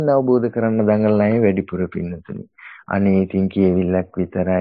අවබෝධ කරන්න දඟලන අය වැඩිපුර පින්නතුනි. අනේ ඉතින් කියවිල්ලක්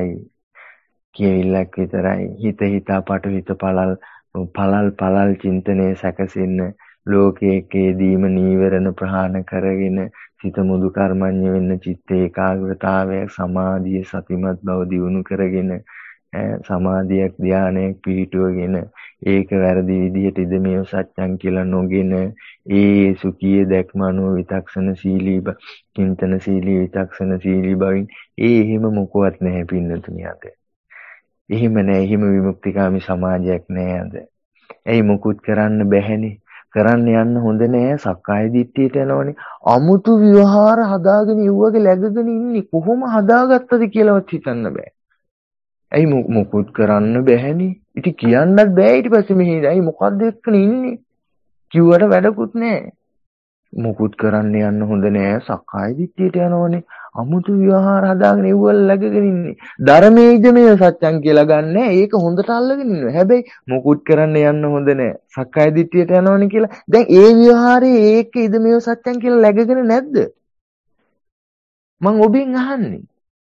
විතරයි. හිත හිතා පටවිත පළල් චින්තනයේ සැකසෙන්න ලෝකයේදීම නීවරණ ප්‍රහාණ කරගෙන සිත මුදු කර්මඤ්ඤ වෙන්න චිත්ත ඒකාග්‍රතාවය සමාධිය සතිමත් බව දියුණු කරගෙන සමාධියක් ධානයක් පිහිටුවගෙන ඒක වැරදි විදිහට ඉදමේව සත්‍යං කියලා නොගෙන ඒ සුඛී දැක්ම අනුව විතක්ෂණ සීලී චින්තන සීලී විතක්ෂණ සීලී බවින් එහෙම මොකවත් නැහැ පින්නතුනි අද. එහෙම නැහැ. එහෙම විමුක්තිකාමී සමාජයක් නැහැ අද. ඇයි මොකුත් කරන්න බැහැනේ. කරන්න යන්න හොඳ නෑ. සක්කාය දිට්ඨියට යනවනේ. අමුතු විවහාර හදාගෙන ඉව්වගේ läගගෙන ඉන්නේ. කොහොම හදාගත්තද කියලාවත් හිතන්න බෑ. ඇයි මොකුත් කරන්න බැහැනේ. ඉතින් කියන්නත් බෑ ඊට පස්සේ මෙහෙ. ඇයි මොකද්ද එක්කනේ ඉන්නේ? කිව්වට වැඩකුත් නෑ. මොකුත් කරන්න යන්න හොඳ නෑ. සක්කාය දිට්ඨියට යනවනේ. අමුතු විවහාර හදාගෙන ඉව්වල läගගෙන ඉන්නේ. ධර්මයේද මේ සත්‍යං කියලා ගන්න. ඒක හොඳට අල්ලගෙන ඉන්නවා. හැබැයි මොකුත් කරන්න යන්න හොඳ නෑ. සක්කාය දිට්ඨියට යනවනේ කියලා. දැන් ඒ විවහාරයේ ඒක ඉද මේ සත්‍යං කියලා läගගෙන නැද්ද? මං ඔබෙන් අහන්නේ.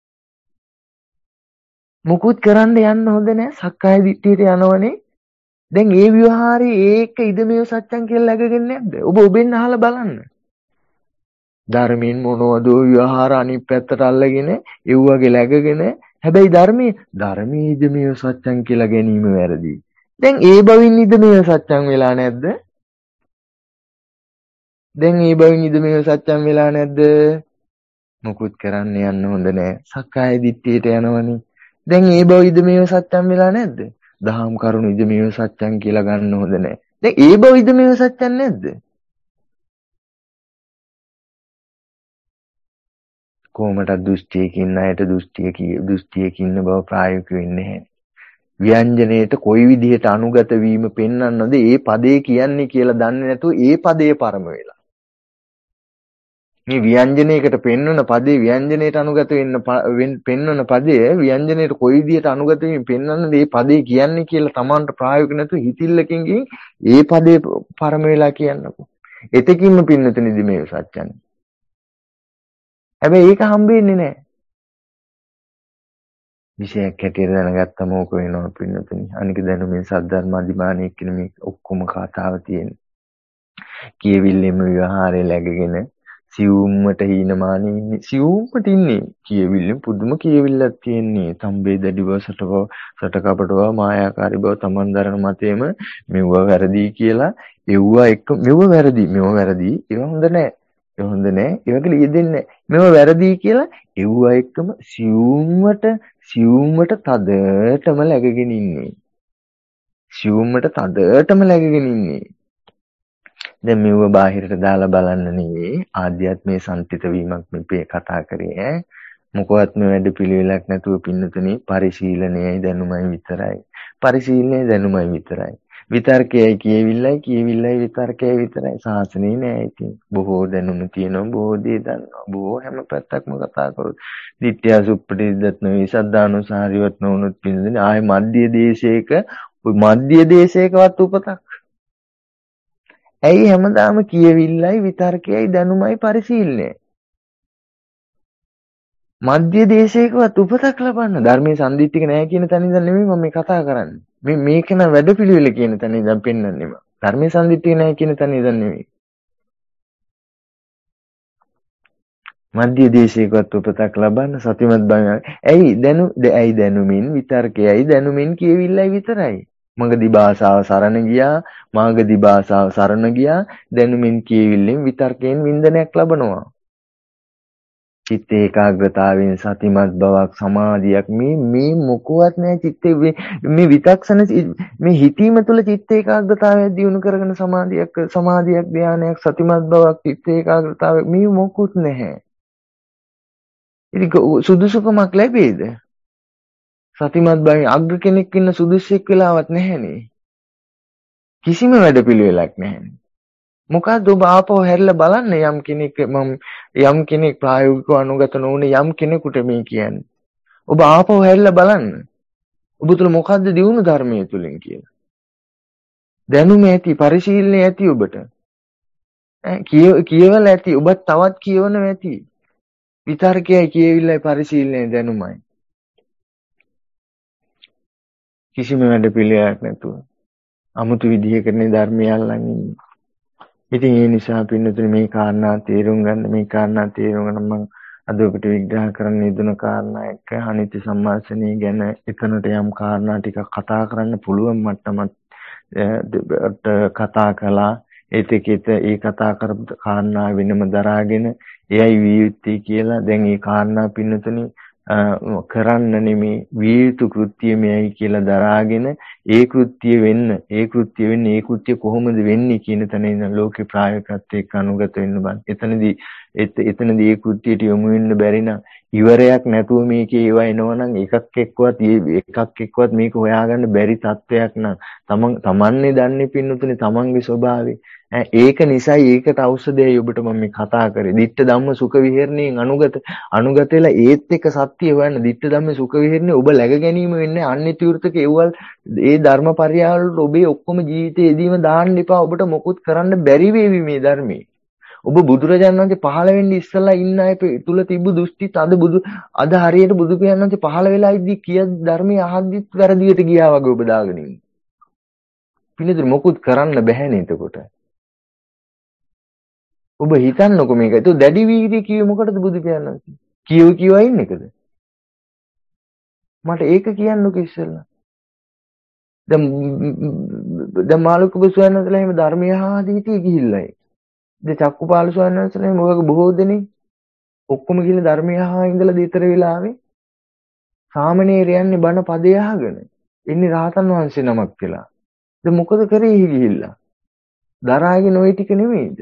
මොකුත් කරන්න යන්න හොඳ නෑ. සක්කාය දිට්ඨියට යනවනේ. දැන් ඒ විවහාරයේ ඒක ඉද මේ සත්‍යං කියලා läගගෙන නැද්ද? ඔබෙන් අහලා බලන්න. ධර්මයෙන් මොනවද විවහාර අනිත් පැත්තට අල්ලගෙන එව්වගේ läගගෙන හැබැයි ධර්මයේ ඉද මේ සත්‍යං කියලා ගැනීම වැරදි. දැන් ඒ බවින් ඉද මේ සත්‍යං වෙලා නැද්ද? මොකුත් කරන්න යන්න හොඳ නෑ. සක්කාය දිට්ඨියට යනවනේ. දැන් ඒ බව ඉද මේ සත්‍යං වෙලා නැද්ද? දහම් කරුණු ඉද මේ සත්‍යං කියලා ගන්න හොඳ නෑ. දැන් ඒ බව ඉද මේ සත්‍යං නැද්ද? කොහොමද දෘෂ්ටියකින් අයට දෘෂ්ටියක ඉන්න බව ප්‍රායෝගිකව වෙන්නේ නැහැ. ව්‍යංජනයේට කොයි විදිහට අනුගත වීම පෙන්වන්නද ඒ පදේ කියන්නේ කියලා දන්නේ නැතුව ඒ පදේ පරම වෙලා. මේ ව්‍යංජනයකට පෙන්වන පදේ ව්‍යංජනයට අනුගත වෙන්න පෙන්වන පදේ ව්‍යංජනයට කොයි විදිහට අනුගත වීම පෙන්වන්නද ඒ පදේ කියන්නේ කියලා Tamanට ප්‍රායෝගික නැතුව හිතිල්ලකින් ගිහින් ඒ පදේ පරම වෙලා කියන්නකෝ. එතකින්ම පින්නතුනිදි මේ සත්‍යන්නේ. හැබැයි ඒක හම්බෙන්නේ නැහැ. විශේෂයක් හැටියට දැනගත්තම ඕක වෙනවා පින්නතුනි. අනික දැනුමින් සද්ධර්ම අධිමානයේ කියන මේ ඔක්කොම කතාව තියෙන්නේ. කියවිල්ලෙම විවහාරය läගගෙන සිවුම්මට හීනමානී ඉන්නේ. සිවුම්මට ඉන්නේ. කියවිල්ලෙන් පුදුම කියවිල්ලක් තියෙන්නේ. තම්බේ දැඩිව සටකපටව මායාකාරී බව Taman දරන මතේම මෙව්ව වැරදි කියලා එව්වා එක්ක මෙව්ව වැරදි ඒව හොඳ නැහැ. ඒ හොඳ නෑ. ඒවක ලියෙන්නේ නෑ. මේවා වැරදි කියලා එව්වා එක්කම සියුම්වට තදටම läගගෙන ඉන්නේ. දැන් මේව බාහිරට දාලා බලන්න නෙවෙයි ආධ්‍යාත්මයේ සම්පිත වීමක් මේ කතා කරේ ඈ. මොකවත් මේ වැඩ පිළිවෙලක් නැතුව පින්නතුනේ පරිශීලනයයි දැනුමයි විතරයි. විතර්කයයි කියවිල්ලයි විතර්කයයි විතරයි. සාසනේ නෑ ඉතින්. බොහෝ දැනුම තියෙනවා, බොහෝ දේ දන්නවා. බොහෝ හැම පැත්තක්ම කතා කරොත් ditthya suppatidat නෙවෙයි සද්ධානුසාරිවත් නොවුනොත් පින්නදෙන ආයේ මධ්‍ය දේශයකවත් උපතක්. ඇයි හැමදාම කියවිල්ලයි විතර්කයයි දැනුමයි පරිශීලනයයි. මධ්‍ය දේශයකවත් උපතක් ලබන්න ධර්මයේ සම්දිත්තික නෑ කියන තැන ඉඳන් නෙමෙයි මම මේ කතා කරන්නේ. මේක නම් වැඩපිළිවෙල කියන තැන ඉඳන් පෙන්වන්නේ මම. ධර්මයේ සම්දිත්තික නෑ කියන තැන ඉඳන් නෙමෙයි. මධ්‍ය දේශයකවත් උපතක් ලබන්න සතිමත් බව. ඇයි දැනුමින් විතර්කයයි දැනුමින් කියවිල්ලයි විතරයි. මගදී භාෂාව සරණ ගියා දැනුමින් කියවිල්ලෙන් විතර්කයෙන් වින්දනයක් ලබනවා. චිත්ත ඒකාග්‍රතාවයෙන් සතිමත් බවක් සමාධියක් මේ මොකවත් නැහැ. චිත්තේ මේ විතක්ෂණ මේ හිතීම තුළ චිත්ත ඒකාග්‍රතාවය දියුණු කරගෙන සමාධියක් ධානයක් සතිමත් බවක් චිත්ත ඒකාග්‍රතාවය මේ මොකුත් නැහැ. ඉතින් සුදුසුකමක් ලැබෙයිද? සතිමත් බව අග්‍ර කෙනෙක් ඉන්න සුදුසෙක් වෙලාවක් නැහැනේ. කිසිම වැඩපිළිවෙලක් නැහැනේ. මොකද්ද ඔබ ආපහු හැරිලා බලන්න යම් කෙනෙක් ප්‍රායෝගිකව අනුගත නොවුන යම් කෙනෙකුට මේ කියන්නේ. ඔබ ආපහු හැරිලා බලන්න. ඔබ තුල මොකද්ද දියුණු ධර්මයේ තුලින් කියලා. දැනුම ඇති පරිශීලනය ඇති ඔබට. කියවල ඇති. ඔබත් තවත් කියවනවා ඇති. විතර්කයයි කියවිල්ලයි පරිශීලනයේ දැනුමයි. කිසිම වැඩ පිළිවෙලක් නැතුව. අමුතු විදිහකනේ ධර්මය අල්ලන් ඉන්නේ. ඉතින් ඒ නිසා පින්නතුනේ මේ කාරණා තේරුම් ගන්න මම අද ඔබට විග්‍රහ කරන්න යෙදුන කාරණා එක අනිත්‍ය සම්මාසනය ගැන එතනට යම් කාරණා ටිකක් කතා කරන්න පුළුවන් මට්ටමක් කතා කළා. ඒකෙත් ඒ කතා කරපු කාරණා වෙනම දරාගෙන එයයි විය යුත්තේ කියලා දැන් ඒ කාරණා පින්නතුනේ කරන්න නෙමේ විය යුතු කෘත්‍ය මෙයයි කියලා දරාගෙන ඒ කෘත්‍ය කොහොමද වෙන්නේ කියන තැන ඉඳන් ලෝකේ ප්‍රායෝගිකත්වයට අනුගත වෙන්න බෑ. එතනදී ඒ කෘත්‍යයට යොමු වෙන්න බැරි නම් ඉවරයක් නැතුව මේකේ ඒවා එනවනම් එකක් එක්කවත් මේක හොයාගන්න බැරි තත්වයක් නම් තමන්නේ දන්නේ පින්නතුනේ තමන්ගේ ස්වභාවය. ඒක නිසායි ඒකට ඖෂධයයි ඔබට මම මේ කතා කරේ. ditta dhamma sukha viharණයෙන් අනුගත වෙලා ඒත් එක්ක සත්‍ය හොයන්න. ditta dhamma sukha viharණය ඔබ läග ගැනීම වෙන්නේ අනිත්‍ය වෘතක ඒවල් ඒ ධර්මපරියාය වලට ඔබේ ඔක්කොම ජීවිතේදීම දාන්න එපා. ඔබට මොකුත් කරන්න බැරි වේවි මේ ධර්මයේ. ඔබ බුදුරජාණන් වහන්සේ පහළ වෙන්නේ ඉස්සලා ඉන්න අය තුල තිබ්බ දෘෂ්ටිත් අද හරියට බුදු පියාණන් වහන්සේ පහළ වෙලා ඉද්දි කියද්දි ධර්මයේ අහද්දිත් වැරදියට ගියා වගේ ඔබ දාගෙන ඉන්නේ. පිළිතුරු මොකුත් කරන්න බැහැනේ එතකොට. ඔබ හිතන්නකො මේක. ඒක දැඩි වීර්යය කිව්වේ මොකටද බුදු පියාණන් වහන්සේ? කියව ඉන්නකද? මට ඒක කියන්නකො ඉස්සෙල්ලා. දැන් මාළුක බුදුසසුනන්සලා එහෙම ධර්මය අහදී හිටියේ ගිහිල්ලා. ඉතින් චක්කුපාල ස්වාමීන් වහන්සේලා මොකද බොහෝ දෙනෙක් ඔක්කොම ගිහිල්ලා ධර්මය අහා ඉඳලා දීතර වෙලාවේ සාමණේරයන්නේ බණ පදේ අහගෙන ඉන්නේ රහතන් වහන්සේ නමක් කියලා. දැන් මොකද කරේ ගිහිල්ලා? දරාගෙන ওই ටික නෙමෙයිද?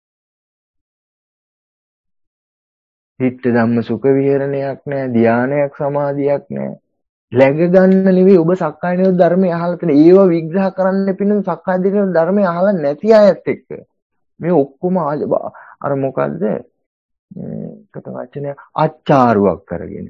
ditta dhamma sukha viharණයක් නැහැ, ධානයක් සමාධියක් නැහැ. läග ගන්න නෙවෙයි ඔබ සක්කාය නිරෝධ ධර්මය අහලා තියෙන. ඒව විග්‍රහ කරන්න පින්න සක්කාය නිරෝධ ධර්මය අහලා නැති අයත් එක්ක මේ ඔක්කොම අර මොකද්ද කට වචනය අච්චාරුවක් කරගෙන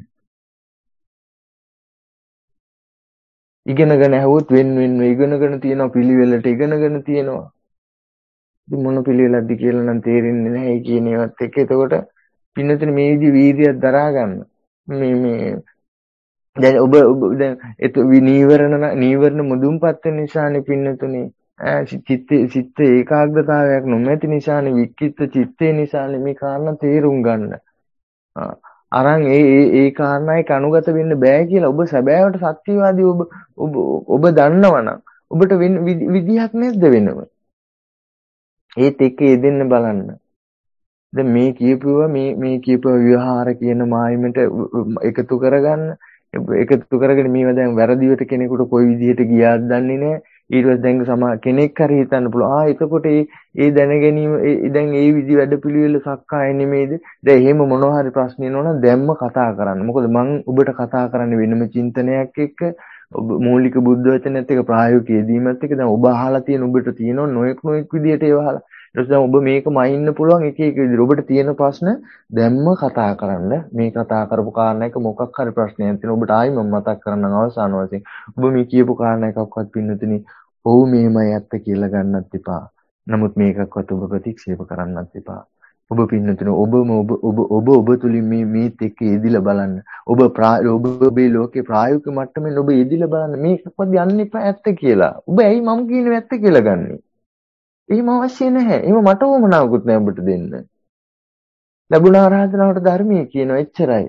ඉගෙනගෙන ඇහුවොත් වෙන ඉගෙනගෙන තියෙනවා පිළිවෙලට ඉගෙනගෙන තියෙනවා. ඉතින් මොන පිළිවෙලක්ද කියලා නම් තේරෙන්නේ නැහැ කියන ඒවත් එක්ක. එතකොට පින්නතුනේ මේ විදි වීර්යයක් දරා ගන්න. මේ දැන් ඔබ දැන් නීවරණ මුදුන්පත් වෙන නිසානේ පින්නතුනේ චිත්ත ඒකාග්‍රතාවයක් නොමැති නිසානේ වික්කිත චිත්තේ නිසානේ මේ කාරණා තේරුම් ගන්න. අරන් ඒ කාරණායක අනුගත වෙන්න බෑ කියලා ඔබ සැබෑවට සත්‍යවාදී ඔබ දන්නවනම් ඔබට විදිහක් නැද්ද වෙනව? ඒත් එක්ක යෙදෙන්න බලන්න. දැන් මේ කියපුවා විවහාර කියන මායිමට එකතු කරගෙන මේවා දැන් වැරදිවට කෙනෙකුට කොයි විදිහට ගියාද දන්නේ නැහැ. ඊට පස්සේ දැන් කෙනෙක් හරි හිතන්න පුළුවන් එතකොට ඒ දැන ගැනීම දැන් ඒ විදි වැඩපිළිවෙල සක්කාය නෙමෙයිද? දැන් එහෙම මොනවා හරි ප්‍රශ්න එනවනම් දැම්ම කතා කරන්න. මොකද මම ඔබට කතා කරන්නේ වෙනම චින්තනයක් එක්ක ඔබ මූලික බුද්ධ වචනයත් එක්ක ප්‍රායෝගික යෙදීමත් එක්ක දැන් ඔබ අහලා තියෙන ඔබට තියෙන නොඑක් විදියට ඒව අහලා ඊට පස්සේ ඔබ මේකම අයින්න පුළුවන් එක විදිහට ඔබට තියෙන ප්‍රශ්න දැම්ම කතා කරන්න. මේ කතා කරපු කාරණා එක මොකක් හරි ප්‍රශ්නයක් තියෙනවා ඔබට ආයි මම මතක් කරන්නම් අවසාන වශයෙන් ඔබ මේ කියපු කාරණා එකක්වත් පින්නතුනි ඔව් මේමයි ඇත්ත කියලා ගන්නත් එපා. නමුත් මේකක්වත් ඔබ ප්‍රතික්ෂේප කරන්නත් එපා. ඔබ පින්නතුනි ඔබ තුලින් මේත් එක්ක යෙදිලා බලන්න. ඔබේ ලෝකේ ප්‍රායෝගික මට්ටමින් ඔබ යෙදිලා බලන්න. මේකක්වත් යන්න එපා ඇත්ත කියලා. ඔබ ඇයි මම කියන්නේ ඇත්ත කියලා ගන්නෙ? එහෙම අවශ්‍ය නැහැ. එහෙම මට වමනාවකුත් නැහැ ඔබට දෙන්න. ලැබුණ ආරාධනාවට ධර්මයේ කියනවා එච්චරයි.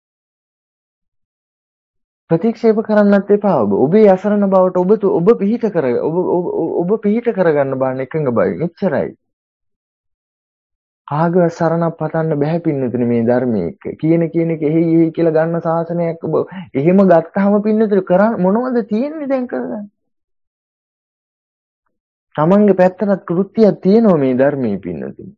ප්‍රතික්ෂේප කරන්නත් එපා. ඔබේ අසරණ බවට ඔබ පිහිට කරගන්න බාන එකඟ බයි. එච්චරයි. ආගව සරණක් පතන්න බෑ පින්නතුනේ මේ ධර්මයේ. කියන එක එහි කියලා ගන්න සාසනයක් ඔබ එහෙම ගත්තාම පින්නතුනේ කරන්න මොනවද තියෙන්නේ දැන් කරගන්න? තමන්ගේ පැත්තට කෘත්‍යයක් තියෙනවා මේ ධර්මයේ පින්නතුනේ.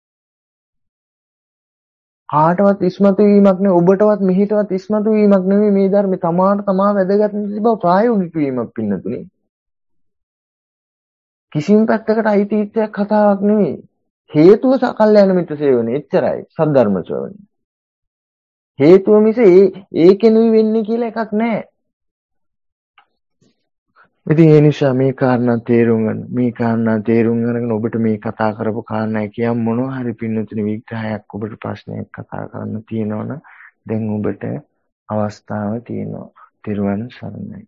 කාටවත් ඉස්මතු වීමක් නෙවෙයි ඔබටවත් මෙහිටවත් ඉස්මතු වීමක් නෙවෙයි මේ ධර්මේ තමාට තමා වැදගත් නැති බව ප්‍රායෝගික වීමක් පින්නතුනේ. කිසිම පැත්තකට අයිතිත්වයක් කතාවක් නෙවෙයි. හේතුව කල්යාණ මිත්‍ර සේවනයේ එච්චරයි සද්ධර්ම ශ්‍රවණය. හේතුව මිස ඒකෙනුයි වෙන්නේ කියලා එකක් නැහැ. ඉතින් ඒ නිසා මේ කාරණා තේරුම් ගන්න. මේ කාරණා තේරුම් ගන්න ඔබට මේ කතා කරපු කාරණා කියම් මොනවා හරි පින්නතුනි විග්‍රහයක් ඔබට ප්‍රශ්නයක් කතා කරන්න තියෙනවනම් දැන් ඔබට අවස්ථාව තියෙනවා. තිරුවන් සරණයි.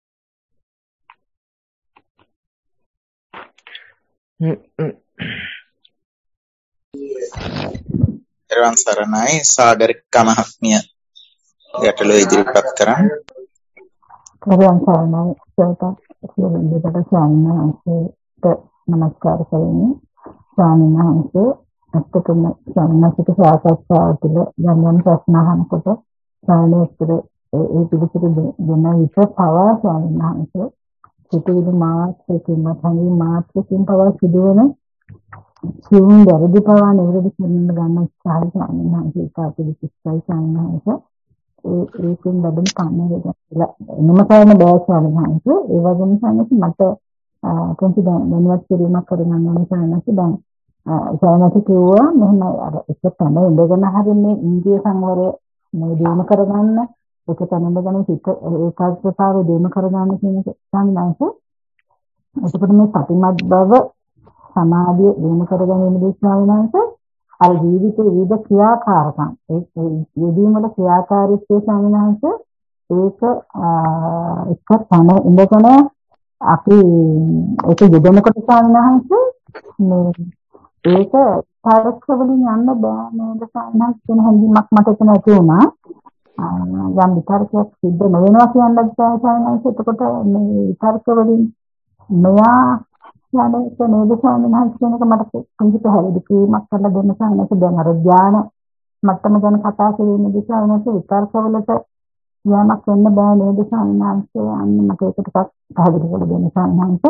තිරුවන් සරණයි. සාගරිකා මහත්මිය ගැටලුව ඉදිරිපත් කරන්න. තිරුවන් සරණයි. සෝත ස්වාමීන් වහන්සේට නමස්කාර කරමි. ස්වාමීන් වහන්සේ අත්කම සම්මාසික සාකච්ඡාව තුළ යම් ප්‍රශ්න අහනකොට සාමාන්‍යයෙන් ඒ පිළිතුරු දෙන විට පවා ස්වාමීන් වහන්සේ සිතුවිලි මාත්‍රකින් මතංගි මාත්‍රකින් පවා සිදුවන සිවුම් වැරදි පවා නිවැරදි කරන්න ගන්න උත්සාහය ස්වාමීන් වහන්සේ පාපිලිස්සයි ස්වාමීන් වහන්සේ ඒකෙන් ලැබෙන කන්නේ නම කරන බෑ ස්වාමීන් වහන්සේ ඒ වගේම සම්මත මට කොන්ති දැනුවත් කිරීමක් කරගන්න ඕන සානසි දැන් සානසි කිව්වා මෙහෙම අර එක තැන ඉඳගෙන හරින්නේ ඉන්දිය සංවරය දිනු කරගන්න එක තැන ඉඳගෙන සිත ඒකාග්‍රතාවය දිනු කරගන්න කියන සංඥාස එතකොට මේ සතිමත් බව සමාධිය දිනු කරගැනීමේදී ස්වාමීනාංශ අර ජීවිතයේ විවිධ ක්‍රියාකාරකම් ඒ යෙදීම් වල ක්‍රියාකාරීත්වය ස්වාමීනාංශ ඒක එක තැන ඉඳගෙන අපි ඒක යෙදෙනකොට ස්වාමීනාංශ මේ ඒක තරක වලින් යන්න බෑ නේද ස්වාමීනාංශ කියන හැඟීමක් මට එතන ඇති වුණා. යම් විතරකයක් සිද්ධ නොවෙනවා කියන්නත් බෑ ස්වාමීනාංශ. එතකොට මේ විතරක වලින් මෙයා යන්නේ නේද ස්වාමීනාංශ කියන එක මට කිසි පැහැදිලි කිරීමක් කරලා දෙන්න ස්වාමීනාංශ. දැන් අර ධාන මට්ටම ගැන කතා කිරීමේදී ස්වාමීනාංශ විතරක වලට යමක් වෙන්න බෑ නේද ස්වාමීනාංශ. අන්න මට ඒක ටිකක් පැහැදිලි කරලා දෙන්න ස්වාමීනාංශ.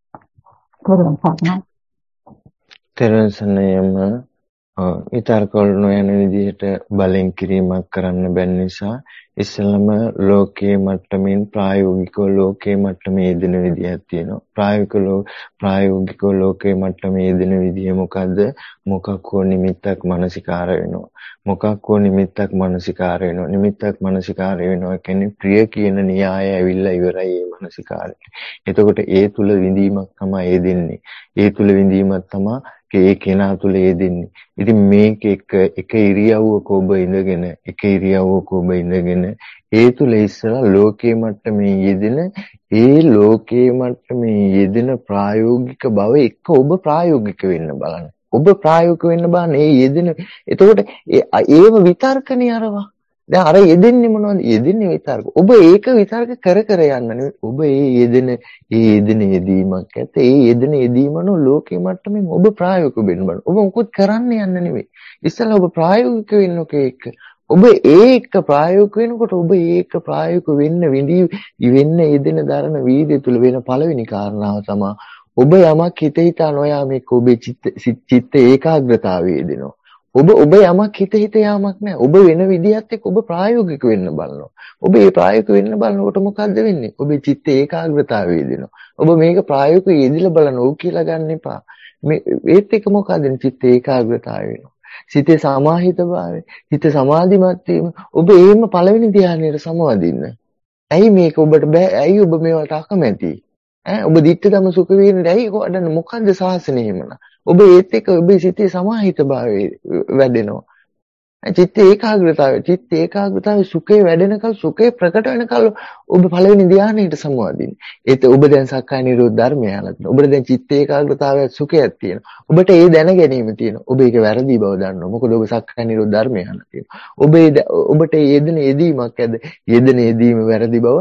තෙරුවන් සරණයි. විතර්ක වල නොයන විදිහට බලෙන් කිරීමක් කරන්න බැරි නිසා ඉස්සෙල්ලාම ලෝකයේ මට්ටමින් ප්‍රායෝගිකව ලෝකයේ මට්ටමේ යෙදෙන විදිහක් තියෙනවා. ප්‍රායෝගිකව ලෝකයේ මට්ටමේ යෙදෙන විදිහ මොකද්ද? මොකක් හෝ නිමිත්තක් මනසිකාර වෙනවා. මොකක් හෝ නිමිත්තක් මනසිකාර වෙනවා. නිමිත්තක් මනසිකාර වෙනවා කියන්නේ ප්‍රිය කියන න්‍යාය ඇවිල්ලා ඉවරයි මේ මනසිකාරේ. එතකොට ඒ තුල විඳීමක් තමයි යෙදෙන්නේ. ඒ තුල විඳීමක් තමයි ඒ කෙනා තුල යෙදෙන්නේ. ඉතින් මේක එක ඉරියව්වක ඔබ ඉඳගෙන ඒ තුල ඉස්සලා ලෝකයේ මට්ටමේ යෙදෙන ලෝකයේ මට්ටමේ යෙදෙන ප්‍රායෝගික බව එක්ක ඔබ ප්‍රායෝගික වෙන්න බලන්න. ඔබ ප්‍රායෝගික වෙන්න බලන්න ඒ යෙදෙන. එතකොට ඒව විතර්කනේ අරවා. දැන් අර යෙදෙන්නේ මොනවද? යෙදෙන්නේ විතර්ක. ඔබ ඒක විතර්ක කර යන්න නෙවෙයි. ඔබ ඒ යෙදෙන යෙදීමක් ඇත. ඒ යෙදෙන යෙදීමන ලෝකේ මට්ටමින් ඔබ ප්‍රායෝගික වෙන්න බලන්න. ඔබ මොකුත් කරන්න යන්න නෙවෙයි. ඉස්සෙල්ලා ඔබ ප්‍රායෝගික වෙන්න එක. ඔබ ඒක ප්‍රායෝගික වෙනකොට ඔබ ඒක ප්‍රායෝගික වෙන්න යෙදෙන දරන වීර්යය තුල වෙන පළවෙනි කාරණාව තමයි ඔබ යමක් හිතා නොයා මේක ඔබේ චිත්ත ඒකාග්‍රතාවයේ දෙනවා. ඔබ යමක් හිත යාමක් නැහැ. ඔබ වෙන විදිහත් එක්ක ඔබ ප්‍රායෝගික වෙන්න බලනවා. ඔබ මේ ප්‍රායෝගික වෙන්න බලනකොට මොකද්ද වෙන්නේ? ඔබේ චිත්ත ඒකාග්‍රතාවයේ දෙනවා. ඔබ මේක ප්‍රායෝගිකව යෙදিলা බලන ඕක කියලා ගන්න එපා. මේ ඒත් එක මොකද්ද? චිත්ත ඒකාග්‍රතාවය වෙනවා. සිතේ සමාහිතභාවය, හිත සමාධිමත් වීම. ඔබ එහෙම පළවෙනි ධ්‍යානයට සමවදින්න. ඇයි මේක ඔබට බෑ? ඇයි ඔබ මේවට අකමැති? ඔබ දිට්ඨ ධම්ම සුඛ වේරණේ ඇයි කොහොමද මොකද්ද සාසනෙ එහෙමන? ඔබ ඒත් එක්ක ඔබේ සිතේ සමාහිතභාවය වැඩෙනවා. චිත්ත ඒකාග්‍රතාවය සුඛේ වැඩෙනකල් සුඛේ ප්‍රකට වෙනකල් ඔබ පළවෙනි ධ්‍යානයට සමවදින්න. ඒත් ඔබ දැන් සක්කාය නිරෝධ ධර්මය අහලා තියෙනවා. ඔබට දැන් චිත්ත ඒකාග්‍රතාවය සුඛයක් තියෙනවා. ඔබට ඒ දැන ගැනීම තියෙනවා. ඔබ ඒක වැරදි බව දන්නවා. මොකද ඔබ සක්කාය නිරෝධ ධර්මය අහලා තියෙනවා. ඔබට යෙදෙන යෙදීමක් ඇද යෙදෙන යෙදීම වැරදි බව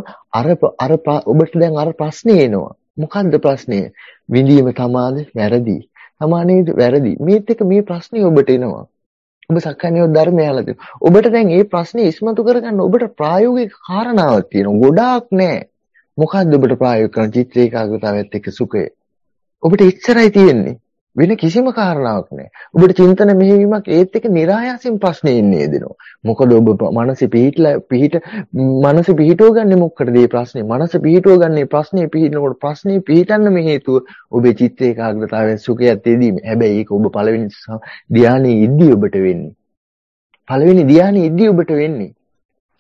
ඔබට දැන් අර ප්‍රශ්නේ එනවා. මොකද්ද ප්‍රශ්නය? විඳීම තමාද වැරදි. තමානේද වැරදි. මේත් එක මේ ප්‍රශ්නේ ඔබට එනවා. ඔබ සක්කාය නිරෝධ ධර්මය අහලා තියෙනවා. ඔබට දැන් මේ ප්‍රශ්නේ ඉස්මතු කරගන්න ඔබට ප්‍රායෝගික කාරණාවක් තියෙනවා. ගොඩාක් නෑ. මොකද්ද ඔබට ප්‍රායෝගික කරන චිත්ත ඒකාග්‍රතාවයත් එක්ක සුඛය? ඔබට ඉච්චරයි තියෙන්නේ. වෙන කිසිම කාරණාවක් නෑ. ඔබට චින්තන මෙහෙයීමක් ඒත් එක්ක નિરાයාසයෙන් ප්‍රශ්නේ ඉන්නේ දෙනවා. මොකද ඔබ මනස පිහිටව ගන්න මොකටද මේ ප්‍රශ්නේ? මනස පිහිටව ගන්න ප්‍රශ්නේ පිහිටනකොට ප්‍රශ්නේ පිහිටන්න මේ හේතුව ඔබේ චිත්ත ඒකාග්‍රතාවයෙන් සුඛයත් එදීම. හැබැයි ඒක ඔබ පළවෙනි ධ්‍යානයේ ඉද්දී ඔබට වෙන්නේ.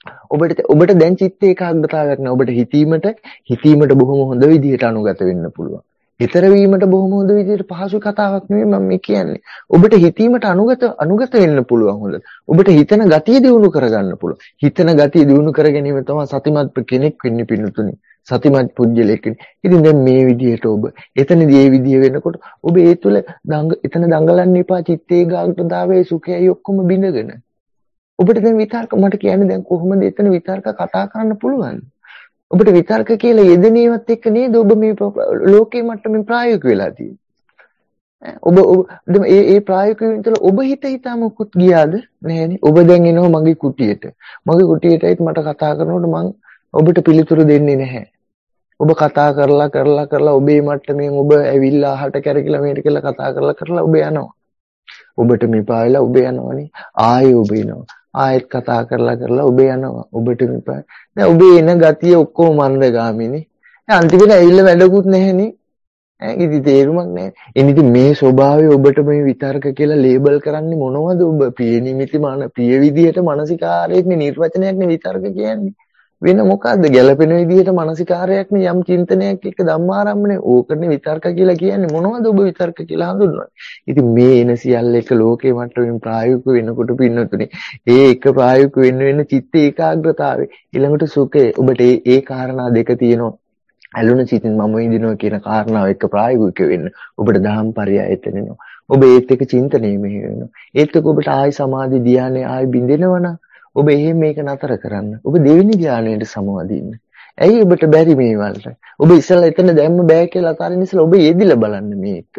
ඔබට දැන් චිත්ත ඒකාග්‍රතාවයක් නැහැ. ඔබට හිතීමට බොහොම හොඳ විදිහට අනුගත වෙන්න පුළුවන්. ඊතර වීමට බොහොම හොඳ විදිහට පහසු කතාවක් නෙවෙයි මම මේ කියන්නේ. ඔබට හිතීමට අනුගත වෙන්න පුළුවන් හොඳට. ඔබට හිතන ගතිය දියුණු කරගන්න පුළුවන්. හිතන ගතිය දියුණු කර ගැනීම තමයි සතිමත් කෙනෙක් වෙන්නේ පින්නතුනි. සතිමත් පුජ්‍යලෙක් වෙන්නේ. ඉතින් දැන් මේ විදිහට ඔබ එතනදී මේ විදිහ වෙනකොට ඔබ ඒ තුල එතන දඟලන්න එපා. චිත්ත ඒකාග්‍රතාවයේ සුඛයයි ඔක්කොම බිඳගෙන. ඔබට දැන් විතර්ක මට කියන්නේ දැන් කොහොමද එතන විතර්ක කතා කරන්න පුළුවන්? ඔබට විතර්ක කියලා යෙදෙනේවත් එක්ක නේද ඔබ මේ ලෝකේ මට්ටමින් ප්‍රායෝගික වෙලා තියෙන්නේ. ඔබ ඒ ප්‍රායෝගික වින්තල ඔබ හිතා මොකුත් ගියාද? නෑනේ. ඔබ දැන් එනවා මගේ කුටියට. මගේ කුටියටයි මට කතා කරනකොට මං ඔබට පිළිතුරු දෙන්නේ නැහැ. ඔබ කතා කරලා ඔබේ මට්ටමින් ඔබ ඇවිල්ලා අහට කැරකිලා මේට කියලා කතා කරලා ඔබ යනවා. ඔබට මෙපා වෙලා ඔබ යනවනේ. ආයෙ ඔබ එනවා. ආයෙත් කතා කරලා ඔබ යනවා. ඔබට මෙපා. දැන් ඔබේ එන ගතිය ඔක්කොම මන්දගාමිනේ. අන්තිමට ඇවිල්ලා වැඩකුත් නැහැනේ. ඉතින් තේරුමක් නැහැ. ඉතින් මේ ස්වභාවය ඔබට මේ විතර්ක කියලා ලේබල් කරන්නේ මොනවද ඔබ? ප්‍රිය නිමිති ප්‍රිය විදියට මානසිකාරයක්නේ නිර්වචනයක් නේ විතර්ක කියන්නේ. වෙන මොකද්ද? ගැළපෙන විදිහට මානසිකාරයක් නේ යම් චින්තනයක් එක්ක ධම්මාරම්මනේ. ඕකනේ විතර්ක කියලා කියන්නේ. මොනවද ඔබ විතර්ක කියලා හඳුන්වන්නේ? ඉතින් මේ එන සියල්ල එක ලෝකේ මට්ටමින් ප්‍රායෝගික වෙනකොට පින්නතුනේ ඒ එක ප්‍රායෝගික වෙන චිත්ත ඒකාග්‍රතාවය ඊළඟට සුඛය. ඔබට ඒ කාරණා දෙක තියෙනවා. ඇලුන සිතින් මම විඳිනවා කියන කාරණාව එක්ක ප්‍රායෝගික වෙන්න. ඔබට දහම් පරයය එතනෙනවා. ඔබ ඒත් එක්ක චින්තනයේ මෙහෙ වෙනවා. ඒත් එක්ක ඔබට ආයි සමාධි ධානය ආයි බින්දෙනවනම් ඔබ එහෙම මේක නතර කරන්න. ඔබ දෙවෙනි ධානයට සමවදින්න. ඇයි ඔබට බැරි මේ වලට? ඔබ ඉස්සෙල්ලා එතන දැම්ම බෑ කියලා අතාරින්න ඉස්සෙල්ලා ඔබ යෙදිලා බලන්න මේක.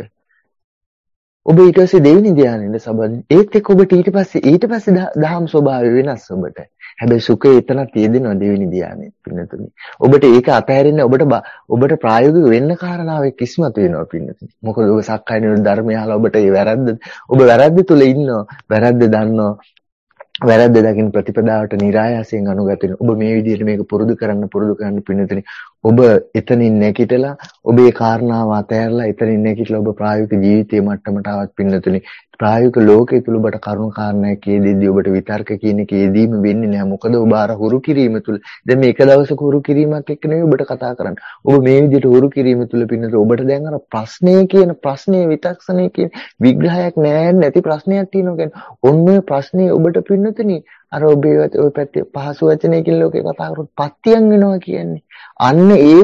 ඔබ ඊට පස්සේ දෙවෙනි ධානයට සමවදින්න. ඒත් එක්ක ඔබට ඊට පස්සේ දහම් ස්වභාවය වෙනස් ඔබට. හැබැයි සුඛය එතනක් තියෙනවා දෙවෙනි ධානයේ පින්නතුනි. ඔබට ඒක අතහැරෙන්න ඔබට ප්‍රායෝගික වෙන්න කාරණාවක් කිස්මතු වෙනවා පින්නතුනි. මොකද ඔබ සක්කාය නිරෝධ ධර්මය අහලා ඔබට ඒ ඔබ වැරද්ද තුල ඉන්නවා. වැරද්ද දන්නවා. වැරද්ද දකින්න ප්‍රතිපදාවට નિરાයාසයෙන් අනුගත වෙන. ඔබ මේ විදිහට මේක පුරුදු කරන්න පින්නතුනි. ඔබ එතනින් නැගිටලා ඔබේ කාරණාව අතහැරලා එතනින් නැගිටලා ඔබ ප්‍රායෝගික ජීවිතයේ මට්ටමට ආවත් පින්නතුනි. ප්‍රායෝගික ලෝකයේ තුල ඔබට කරුණු කාරණාවක් කියදෙද්දී ඔබට විතර්ක කියන එක යෙදීම වෙන්නේ නැහැ. මොකද ඔබ අර හුරු කිරීම තුල දැන් මේ එක දවසක හුරු කිරීමක් එක්ක නෙවෙයි ඔබට කතා කරන්නේ. ඔබ මේ විදිහට හුරු කිරීම තුල පින්නතුනි ඔබට දැන් අර ප්‍රශ්නේ විතක්ෂණය කියන විග්‍රහයක් නැති ප්‍රශ්නයක් තියෙනවා කියන්නේ. ඔන්න ඔය ප්‍රශ්නේ ඔබට පින්නතුනි අර ඔබේ ඔය පැත්තේ පහසු වචනයකින් ලෝකේ කතා කරොත් පත්‍යයන් වෙනවා කියන්නේ. අන්න ඒ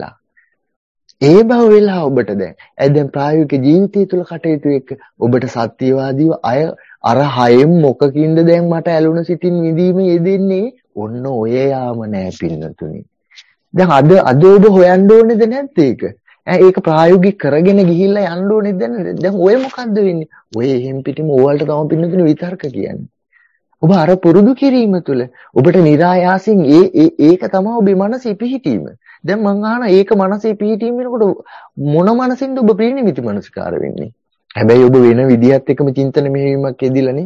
බව වෙලා ඔබට දැන් දැන් ප්‍රායෝගික ජීවිතය තුළ කටයුතු එක්ක ඔබට සත්‍යවාදීව අර හයෙන් මොකකින්ද දැන් මට ඇලුන සිතින් විඳීම යෙදෙන්නේ ඔන්න ඔය යාම නෑ පින්නතුනි. දැන් අද ඔබ හොයන්න ඕනේද නැද්ද ඒක? ඒක ප්‍රායෝගික කරගෙන ගිහිල්ලා යන්න ඕනේද නැද්ද? දැන් ඔය මොකද්ද වෙන්නේ? ඔය එහෙම් පිටිම ඕවලට තමයි පින්නතුනි විතර්ක කියන්නේ. ඔබ අර පුරුදු කිරීම තුළ ඔබට નિરાයාසයෙන් ඒක තමයි ඔබේ මනසේ පිහිටීම. දැන් මං අහන ඒක මනසේ පිහිටීම වෙනකොට මොන මනසින්ද ඔබ ප්‍රේනිමිති මනස්කාර වෙන්නේ? හැබැයි ඔබ වෙන විදිහත් එක්කම චින්තන මෙහෙයීමක් යෙදිලානේ.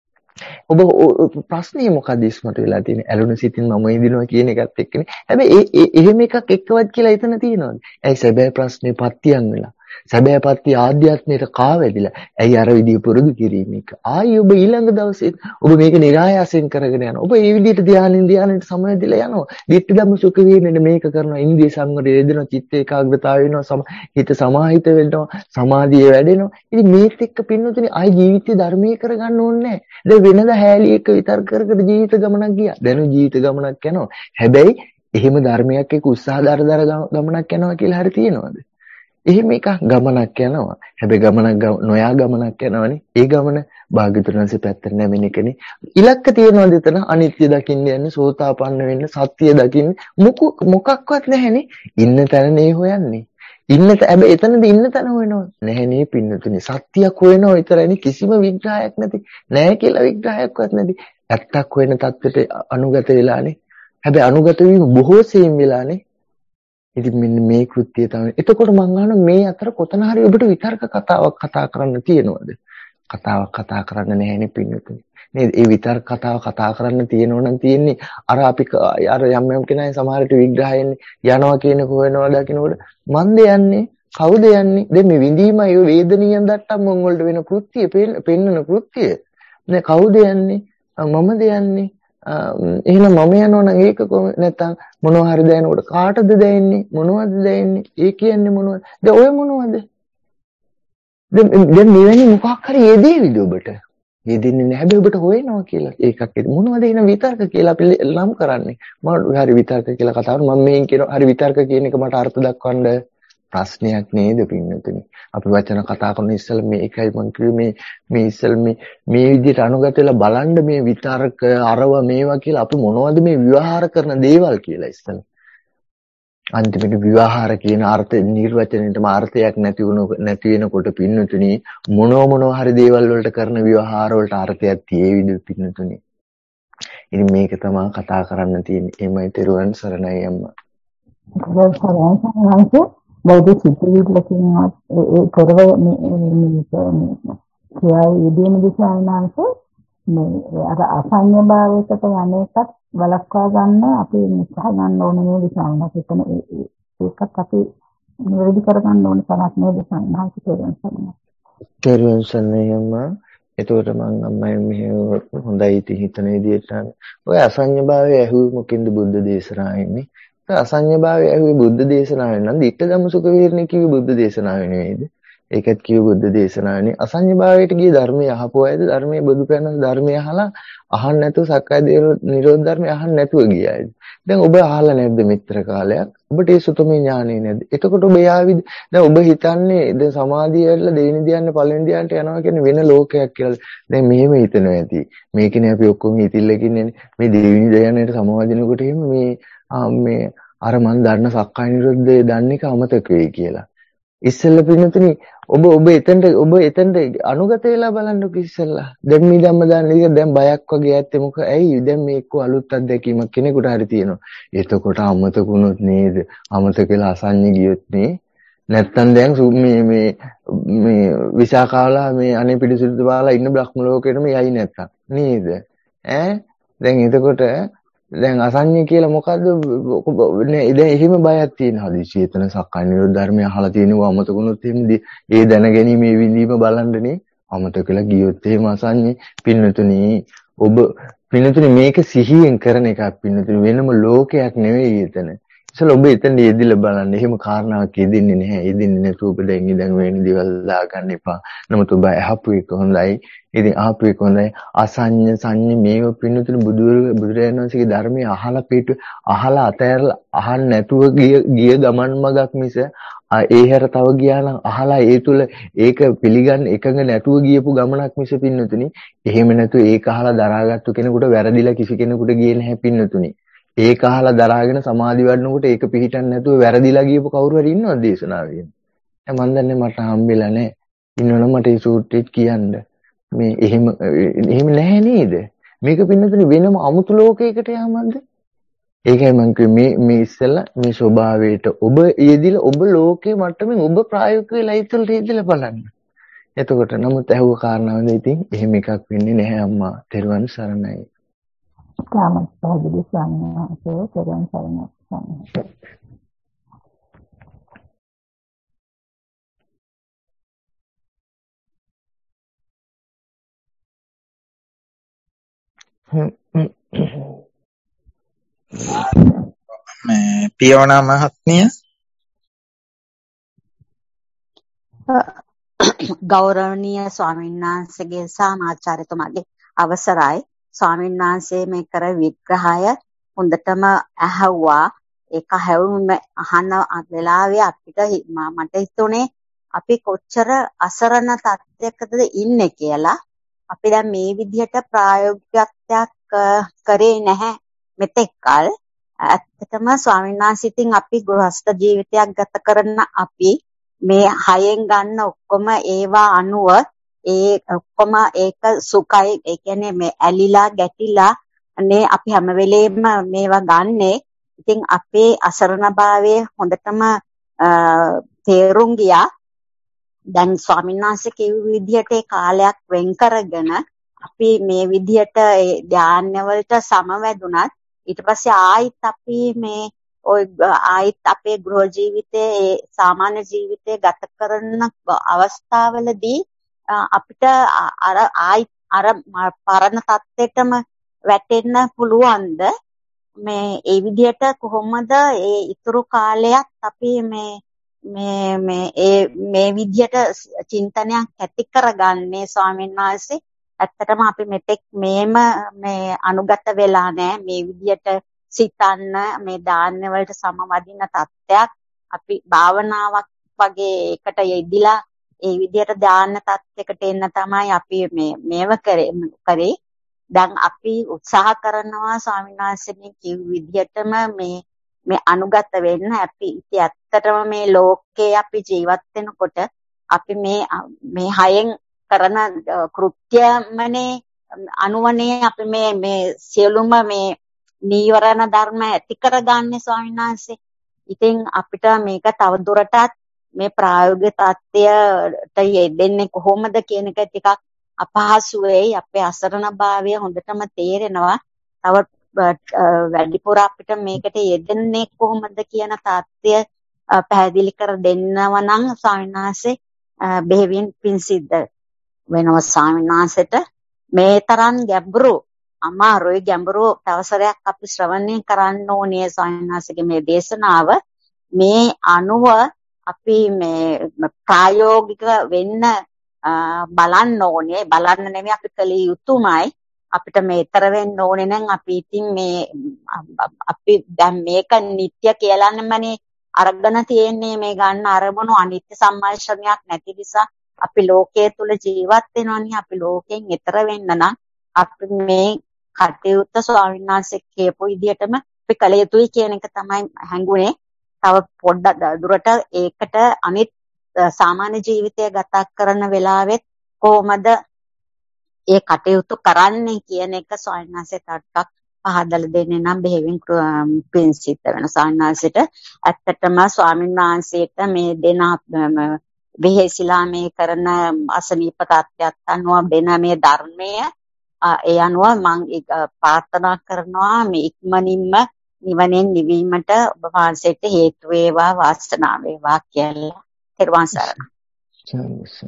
ඔබ ප්‍රශ්නේ මොකද ඉස්මතු වෙලා තියෙන්නේ? ඇලුන සිතින් මම ඉදිනවා කියන එකත් එක්කනේ. හැබැයි එහෙම එකක් එක්කවත් කියලා එතන තියෙනවද? ඇයි සැබෑ ප්‍රශ්නේ පත්‍යයන් වෙලා? සැබෑ පත්‍ය ආධ්‍යාත්මයට කාවැදිලා. ඇයි අර විදිය පුරුදු කිරීම එක? ආයි ඔබ ඊළඟ දවසේ ඔබ මේක નિરાයාසයෙන් කරගෙන යනවා. ඔබ මේ විදිහට ධානයට සමවැදිලා යනවා. දිට්ඨි ධම්ම සුඛ වේදනෙ මේක කරනවා. ඉන්ද්‍රිය සංවරය යෙදෙනවා. චිත්ත ඒකාග්‍රතාවය වෙනවා. හිත සමාහිත වෙනවා. සමාධිය වැඩෙනවා. ඉතින් මේත් එක්ක පින්නතුනි ආයි ජීවිතය ධර්මයේ කරගන්න ඕනේ නැහැ. දැන් වෙනදා හැලී එක විතර්ක කර ජීවිත ගමනක් ගියා. දැන් ජීවිත ගමනක් යනවා. හැබැයි එහෙම ධර්මයක් එක්ක උත්සාහ දරදර ගමනක් යනවා කියලා හරි තියෙනවද? එහෙම එකක් ගමනක් යනවා. හැබැයි ගමනක් නොයා ගමනක් යනවනේ. ඒ ගමන භාග්‍යතුන්සේ පැත්තට නැමෙන එකනේ. ඉලක්ක තියනවාද එතන? අනිත්‍ය දකින්න යන්නේ, සෝතාපන්න වෙන්න, සත්‍ය දකින්න මොකක්වත් නැහැනේ. ඉන්න තැනනේ හොයන්නේ. හැබැයි එතනදී ඉන්න තැන හොයනවා. නැහැනේ පින්නතුනේ. සත්‍යයක් හොයනවා විතරයිනේ. කිසිම විග්‍රහයක් නැති. නැහැ කියලා විග්‍රහයක්වත් නැති. ඇත්තක් හොයන තත්ත්වයට අනුගත වෙලානේ. හැබැයි අනුගත වීම බොහෝ සෙයින් වෙලානේ. ඉතින් මෙන්න මේ කෘත්‍යය තමයි. එතකොට මං අහනවා මේ අතර කොතන හරි ඔබට විතර්ක කතාවක් කතා කරන්න තියෙනවද? කතාවක් කතා කරන්න නැහැනේ පින්නතුනි. නේද? ඒ විතර්ක කතාව කතා කරන්න තියෙනව නම් තියෙන්නේ අර අපි අර යම් කෙනා සමහරට විග්‍රහයෙන් යනවා කියන කොහෙනවා දකින්නකොට මන්ද යන්නේ කවුද යන්නේ? දැන් මේ විඳීමයි වේදනීයන් දට්ටම් මොන් වලට වෙන කෘත්‍යය පෙන්නන කෘත්‍යය. නේ කවුද යන්නේ? මමද යන්නේ? එහෙනම් මම යනවා නම් ඒක කොහොමද? නැත්තම් මොනවා හරි දැනනකොට කාටද දැනෙන්නේ? මොනවද දැනෙන්නේ? ඒ කියන්නේ මොනවද? දැන් ඔය මොනවද? දැන් මෙවැනි මොකක් හරි යෙදෙවිද ඔබට? යෙදෙන්නේ නැහැ. හැබැයි ඔබට හොයනවා කියලා. ඒකක් මොනවද එන විතර්ක කියලා අපි ලම් කරන්නේ. මම හරි විතර්ක කියලා කතා කරනවා. මම මේන් කියන හරි විතර්ක කියන එක මට අර්ථ දක්වන්න ප්‍රශ්නයක් නේද පින්නතුනි. අපි වචන කතා කරන ඉස්සෙල්ලා මේකයි මම කිව්වේ මේ ඉස්සෙල්ලා මේ විදිහට අනුගත වෙලා බලන්න මේ විතර්ක අරව මේවා කියලා අපි මොනවද මේ විවහාර කරන දේවල් කියලා ඉස්සෙල්ලා. අන්තිමට විවහාර කියන අර්ථ නිර්වචනයේටම අර්ථයක් නැති වෙනකොට පින්නතුනි මොනවා හරි දේවල් වලට කරන විවහාර වලට අර්ථයක් තියෙවිද පින්නතුනි. ඉතින් මේක තමයි කතා කරන්න තියෙන්නේ. එමය තෙරුවන් සරණයි අම්මා. බෞද්ධ සිතිවිල්ලකින්වත් ඒ කරව මේ කියයි ඉදීම දිශානාංශ මේ අර අසඤ්ඤ භාවයකට යන එකත් වළක්වා ගන්න අපි උත්සාහ ගන්න ඕනේ නේද සාමාන්‍යයෙන් එතන ඒකත් අපි නිවැරදි කරගන්න ඕනේ තරක් නේද සාමාන්‍යයෙන් තෙරුවන් සරණයි අම්මා. එතකොට මම අම්මයි මෙහෙ හොඳයි ඉතින් හිතන විදිහට ඔය අසඤ්ඤ භාවය ඇහුවේ මොකෙන්ද බුද්ධ දේශනාවෙන්නේ? අසඤ්ඤ භාවය ඇහුවේ බුද්ධ දේශනාවෙන් නම් ditta dhamma sukha virane කිව්වේ බුද්ධ දේශනාවෙ නෙවෙයිද? ඒකත් කිව්වේ බුද්ධ දේශනාවනේ. අසඤ්ඤ භාවයට ගිය ධර්මයේ අහපුව අයද ධර්මයේ බුදු පැනන ධර්මයේ අහලා අහන්න නැතුව සක්කාය නිරෝධ ධර්මයේ අහන්න නැතුව ගියායිද? දැන් ඔබ අහලා නැද්ද මෙතර කාලයක්? ඔබට ඒ සුතමේ ඥානෙ නැද්ද? එතකොට ඔබ යාවිද? දැන් ඔබ හිතන්නේ දැන් සමාධිය ඇරලා දෙවෙනි ධ්‍යානෙ පළවෙනි ධ්‍යානට යනවා කියන්නේ වෙන ලෝකයක් කියලා. දැන් මෙහෙම හිතනවා ඇති. මේකනේ අපි ඔක්කොම හිතිල්ලකින්නේ මේ දෙවෙනි ධ්‍යානයට සමාදිනකොට එහෙම මේ අර මන් දන්න සක්කාය නිරෝධය දන්නේ අමතක වෙයි කියලා. ඉස්සෙල්ලා පින්නතුනි ඔබ එතනට අනුගත වෙලා බලන්නකො ඉස්සෙල්ලා. දැන් මේ ධම්ම දාන්න ඉතින් දැන් බයක් වගේ ඇත්තේ මොකද? ඇයි දැන් මේ එක්ක අලුත් අත්දැකීමක් කෙනෙකුට හරි තියෙනවා. එතකොට අමතකුණොත් නේද? අමතක වෙලා අසඤ්ඤ ගියොත් නේ. නැත්තම් දැන් මේ විසාකාලා මේ අනේ පිටිසුද්ධ බාලා ඉන්න බ්‍රහ්ම ලෝකෙටම යයි නැත්තම් නේද? දැන් එතකොට දැන් අසඤ්ඤ කියලා මොකද්ද? දැන් එහෙම බයක් තියෙන හදිසි එතන සක්කාය නිරෝධ ධර්මය අහලා තියෙනවා අමතකුණොත් එහෙම ඒ දැනගැනීමේ විඳීම බලන්නනේ අමතක කියලා ගියොත් එහෙම අසඤ්ඤ පින්නතුනි පින්නතුනි මේක සිහියෙන් කරන එකක් පින්නතුනි වෙනම ලෝකයක් නෙවෙයි එතන. ඉතින් ඔබ එතන යෙදිලා බලන්න. එහෙම කාරණාවක් යෙදෙන්නේ නැහැ. යෙදෙන්නේ නැතුව ඔබ දැන් වෙන දේවල් දාගන්න එපා. නමුත් ඔබ අහපු එක හොඳයි. ඉතින් ආපු එක හොඳයි. අසඤ්ඤ සංඤ්ඤ මේව පින්නතුනි බුදුරජාණන් වහන්සේගේ ධර්මයේ අහලා අතහැරලා අහන්න නැතුව ගිය ගමන් මගක් මිස ඒ හැර තව ගියා නම් අහලා ඒ තුල ඒක පිළිගන්න එකඟ නැතුව ගියපු ගමනක් මිස පින්නතුනි එහෙම නැතුව ඒක අහලා දරාගත්තු කෙනෙකුට වැරදිලා කිසි කෙනෙකුට ගියේ නැහැ පින්නතුනි. ඒක අහලා දරාගෙන සමාධි වඩනකොට ඒක පිළිටන්න නැතුව වැරදිලා ගියපු කවුරු හරි ඉන්නවද දේශනාවේ? මම දන්නේ මට හම්බෙලා නැහැ. ඉන්නවනම් මට ඒ සූත්‍රෙත් කියන්න. මේ එහෙම නැහැ නේද? මේක පින්නතුනි වෙනම අමුතු ලෝකයකට යamadද? ඒකයි මම කිව්වේ මේ ඉස්සෙල්ලා මේ ස්වභාවයට ඔබ යෙදිලා ඔබ ලෝකේ මට්ටමින් ඔබ ප්‍රායෝගික වෙලා ඉතුරු යෙදිලා බලන්න. එතකොට නමුත් ඇහුව කාරණාවද ඉතින් එහෙම එකක් වෙන්නේ නැහැ අම්මා. තෙරුවන් සරණයි. කාමත් පහදලි ස්වාමීන් තෙරුවන් සරණයි. මේ පියවනා මහත්මිය ගෞරවනීය ස්වාමීන් වහන්සේගේ සාමාචාර්යතුමාගේ අවසරයි. ස්වාමීන් වහන්සේ මේ කර විග්‍රහය හොඳටම ඇහුවා. ඒක හැවුම අහන වෙලාවේ අපිට මට හිතුනේ අපි කොච්චර අසරණ තත්යකද ඉන්නේ කියලා. අපි දැන් මේ විදිහට ප්‍රායෝගිකත්වයක් කරේ නැහැ මෙතෙක්කල්. ඇත්තටම ස්වාමීන් වහන්සේ ඉතින් අපි ගෘහස්ත ජීවිතයක් ගත කරන අපි මේ හයෙන් ගන්න ඔක්කොම ඒවා අනුව ඒ ඔක්කොම ඒක සුඛයි. ඒ කියන්නේ මේ ඇලිලා ගැටිලා නේ අපි හැම වෙලේම මේවා ගන්නෙ. ඉතින් අපේ අසරණභාවය හොඳටම තේරුම් ගියා. දැන් ස්වාමීන් වහන්සේ කිව්ව විදිහට කාලයක් වෙන් කරගෙන අපි මේ විදිහට ධාන්‍යවලට සමවැදුනත් ඊට පස්සේ ආයිත් අපි මේ ආයිත් අපේ ගෘහ ජීවිතයේ සාමාන්‍ය ජීවිතය ගත කරන අවස්ථාවලදී අපිට අර පරණ තත්ත්වෙටම වැටෙන්න පුළුවන්ද? මේ ඒ විදිහට කොහොමද ඒ ඉතුරු කාලයක් අපි මේ විදිහට චින්තනයක් ඇති කරගන්නේ ස්වාමීන් වහන්සේ? ඇත්තටම අපි මෙතෙක් මේ අනුගත වෙලා නැහැ මේ විදිහට සිතන්න මේ දාන්න වලට සමවදින තත්ත්වයක් අපි භාවනාවක් වගේ එකට යෙදිලා ඒ විදිහට දාන්න තත්යකට එන්න තමයි අපි මේව කරේ. දැන් අපි උත්සාහ කරනවා ස්වාමීන් වහන්සේ කිව් විදිහටම මේ අනුගත වෙන්න. අපි ඉතින් ඇත්තටම මේ ලෝකේ අපි ජීවත් වෙනකොට අපි මේ හයෙන් කරන කෘත්‍යමනේ අනුවනේ අපි මේ සියලුම මේ නීවරණ ධර්ම ඇති කරගන්නේ ස්වාමීන් වහන්සේ. ඉතින් අපිට මේක තව දුරටත් මේ ප්‍රායෝගික தත්ත්වයට යෙදෙන්නේ කොහොමද කියන එක ටිකක් අපහසු වෙයි. අපේ අසරණභාවය හොඳටම තේරෙනවා. තව වැඩිපුර අපිට මේකට යෙදෙන්නේ කොහොමද කියන தත්ත්වය පැහැදිලි කර දෙන්නව නම් ස්වාමීන් වහන්සේ බෙහෙවින් පිං සිද්ධ වෙනවා. ස්වාමීන් වහන්සේට මේ තරම් ගැඹුරු අමාරුයි ගැඹුරු අවසරයක් අපි ශ්‍රවණය කරන්න ඕනේ ස්වාමීන් වහන්සේගේ මේ දේශනාව. මේ අනුව අපි මේ ප්‍රායෝගික වෙන්න බලන්න ඕනේ. බලන්න නෙමෙයි අපි කළ යුතුමයි. අපිට මේතර වෙන්න ඕනේ නම් අපි ඉතින් අපි දැන් මේක නිත්‍ය කියලාමනේ අරගෙන තියෙන්නේ. මේ ගන්න අරමුණු අනිත්‍ය සම්මර්ෂණයක් නැති නිසා අපි ලෝකයේ තුල ජීවත් වෙනවනේ. අපි ලෝකයෙන් එතර වෙන්න නම් අපි මේ කටයුත්ත ස්වාමීන් වහන්සේ කියපු විදිහටම අපි කළ යුතුයි කියන එක තමයි හැඟුනේ. තව පොඩ්ඩක් දුරට ඒකට අනිත් සාමාන්‍ය ජීවිතය ගත කරන වෙලාවෙත් කොහොමද ඒ කටයුතු කරන්නේ කියන එක ස්වාමීන් වහන්සේ ටිකක් පහදලා දෙන්නේ නම් බෙහෙවින් පිං සිද්ධ වෙන ස්වාමීන් වහන්සේට. ඇත්තටම ස්වාමීන් වහන්සේට මේ දෙන වෙහෙසිලා මේ කරන අසනීප තත්ත්වයක් අනුව දෙන මේ ධර්මය ඒ අනුව මම ප්‍රාර්ථනා කරනවා මේ ඉක්මනින්ම නිවනෙන් නිවීමට ඔබ වහන්සේට හේතු වේවා වාසනාව වේවා කියලා තෙරුවන් සරණයි.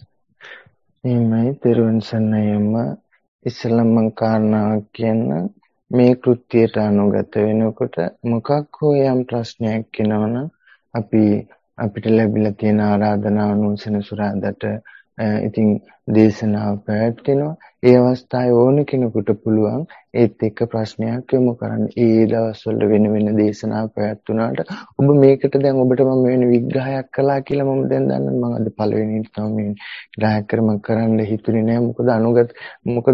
එහෙමයි තෙරුවන් සරණයිම ඉස්ලාම කාරණා කියන මේ කෘත්‍යයට අනුගත වෙනකොට මොකක් හෝ යම් ප්‍රශ්නයක් එනවනම් අපිට ලැබිලා තියෙන ආරාධනාව අනුසනසුරාදට ඉතින් දේශනාව පැවැත්වෙනවා. ඒ අවස්ථාවේ ඕන කෙනෙකුට පුළුවන් ඒත් එක්ක ප්‍රශ්නයක් යොමු කරන්න. ඒ දවස්වල වෙන දේශනා පැවැත්වුණාට ඔබ මේකට දැන් ඔබට මම වෙන විග්‍රහයක් කළා කියලා මම දැන් දන්නවා. මම අද පළවෙනි තමයි මේ විග්‍රහ කරන්න හිතුනේ නෑ. මොකද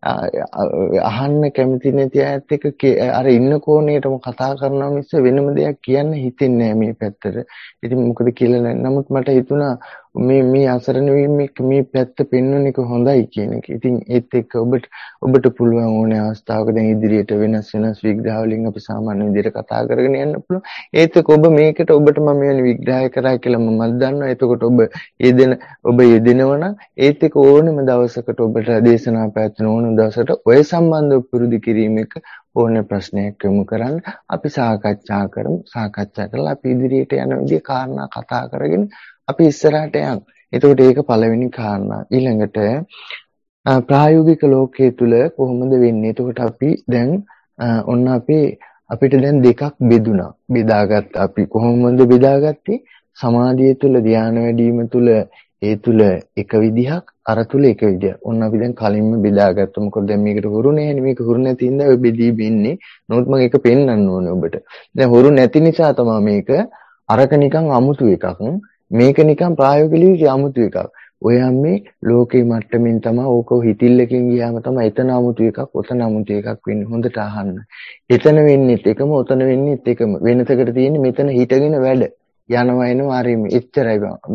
අහන්න කැමති නැති අයත් එක්ක අර ඉන්න කෝණයටම කතා කරනවා මිස වෙනම දෙයක් කියන්න හිතෙන්නේ නෑ මේ පැත්තට. ඉතින් මොකද කියලා නෑ. නමුත් මට හිතුණා මේ අසරණ වීම මේ පැත්ත පෙන්වන එක හොඳයි කියන එක. ඉතින් ඒත් එක්ක ඔබට පුළුවන් ඕනේ අවස්ථාවක දැන් ඉදිරියට වෙනස් විග්‍රහ වලින් අපි සාමාන්‍ය විදිහට කතා කරගෙන යන්න පුළුවන්. ඒත් එක්ක ඔබ මේකට ඔබට මම මේ විග්‍රහය කරා කියලා මම දන්නවා. එතකොට ඔබ යෙදෙනවා නම් ඒත් එක්ක ඕනම දවසකට ඔබට දේශනා පැවැත්වෙන ඕනම දවසකට ඔය සම්බන්ධව පුරුදු කිරීමක ඕනේ ප්‍රශ්නයක් යොමු කරන්න අපි සාකච්ඡා කරමු. සාකච්ඡා කරලා අපි ඉදිරියට යන විදිහ කාරණා කතා කරගෙන අපි ඉස්සරහට යමු. එතකොට ඒක පළවෙනි කාරණා. ඊළඟට ප්‍රායෝගික ලෝකයේ තුල කොහොමද වෙන්නේ? එතකොට අපි දැන් ඔන්න අපිට දැන් දෙකක් බෙදුණා. බෙදාගත්තා. අපි කොහොමද බෙදාගත්තේ? සමාධිය තුල ධානය වැඩිම තුල ඒ තුල එක විදිහක්, අර තුල එක විදිහක්. ඔන්න අපි දැන් කලින්ම බෙදාගත්තා. මොකද දැන් මේකට හුරු නැහැ. මේක හුරු නැති ඉඳලා ඔය බෙදී බින්නේ. නමුත් මම ඒක පෙන්වන්න ඕනේ ඔබට. දැන් හුරු නැති නිසා තමයි මේක අරක නිකන් අමුතු එකක්. මේක නිකන් ප්‍රායෝගිකව අමුතු එකක්. ඔයා මේ ලෝකේ මට්ටමින් තමයි ඕක හිතිල්ලකින් ගියාම තමයි එතන අමුතු එකක්, ඔතන අමුතු එකක් වෙන්නේ. හොඳට අහන්න. එතන වෙන්නේත් එකම, ඔතන වෙන්නේත් එකම. වෙනසකට තියෙන්නේ මෙතන හිටගෙන වැඩ. යනවා එනවා ආරීම. එච්චරයි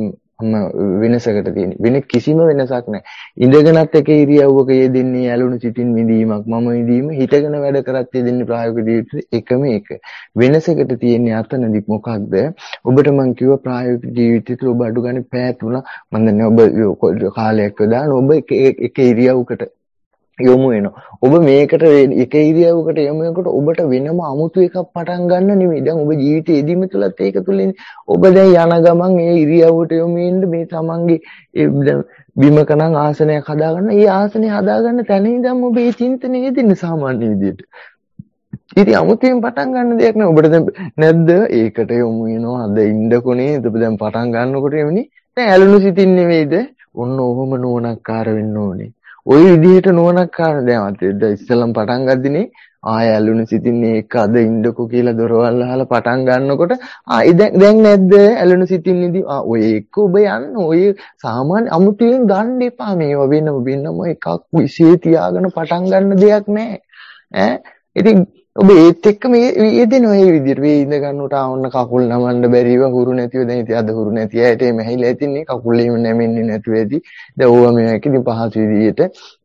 වෙනසකට තියෙන්නේ. වෙන කිසිම වෙනසක් නැහැ. ඉඳගෙනත් එක ඉරියව්වක යෙදෙන්නේ ඇලුණු සිතින් විඳීමක්. මම විඳීම හිටගෙන වැඩ කරත් යෙදෙන්නේ ප්‍රායෝගික ජීවිතේ එකම එක. වෙනසකට තියෙන්නේ අතනදි මොකක්ද? ඔබට මම කිව්වා ප්‍රායෝගික ජීවිතේ තුල ඔබ අඩු ගන්න පැය 3 මම දන්නේ ඔබ කාලයක් යොදාන ඔබ එක ඉරියව්වකට යොමු වෙනවා. ඔබ මේකට එක ඉරියව්වකට යොමු වෙනකොට ඔබට වෙනම අමුතු එකක් පටන් ගන්න නෙමෙයි. දැන් ඔබ ජීවිතයේ එදීම තුලත් ඒක තුලින් ඔබ දැන් යන ගමන් ඒ ඉරියව්වට යොමු වෙන්න මේ තමන්ගේ බිමක නම් ආසනයක් හදාගන්න. ඒ ආසනේ හදාගන්න තැන ඉඳන්ම ඔබ මේ චින්තනයේ යෙදෙන්න සාමාන්‍ය විදියට. ඉතින් අමුතුවෙන් පටන් ගන්න දෙයක් නෑ. ඔබට දැන් නැද්ද? ඒකට යොමු වෙනවා. අද ඉන්නකොනේ. ඔබ දැන් පටන් ගන්නකොට එවනේ. දැන් ඇලුණු සිතින් නෙවෙයිද? ඔන්න ඔහොම නුවණක්කාර වෙන්න ඕනේ. ওই විදිහට නුවණක්කාර දැන් අද ඉස්සෙල්ලම පටන් ගද්දිනේ ආය ඇලුණු සිතින් ඒක අද ඉන්නකෝ කියලා දොරවල් අහලා පටන් ගන්නකොට දැන් නැද්ද ඇලුණු සිතින් ඉදි ඔය එක ඔබ යන්න ඔය සාමාන්‍ය අමුතුවෙන් ගන්න එපා මේව වෙනම එකක් විශේෂ තියාගෙන පටන් ගන්න දෙයක් නෑ ඈ ඉතින් ඔබ ඒත් එක්ක මේ යෙදෙන ඔය විදිහට මේ ඉඳ ගන්නකොට ආවන්න කකුල් නමන්න බැරිව හුරු නැතිව දැන් ඉතින් අද හුරු නැති ඇයට මේ ඇහිලා ඉතින්නේ කකුල් එහෙම නැමෙන්නේ නැතුව ඇති දැන් ඕවා මේක ඉතින් පහසු විදිහට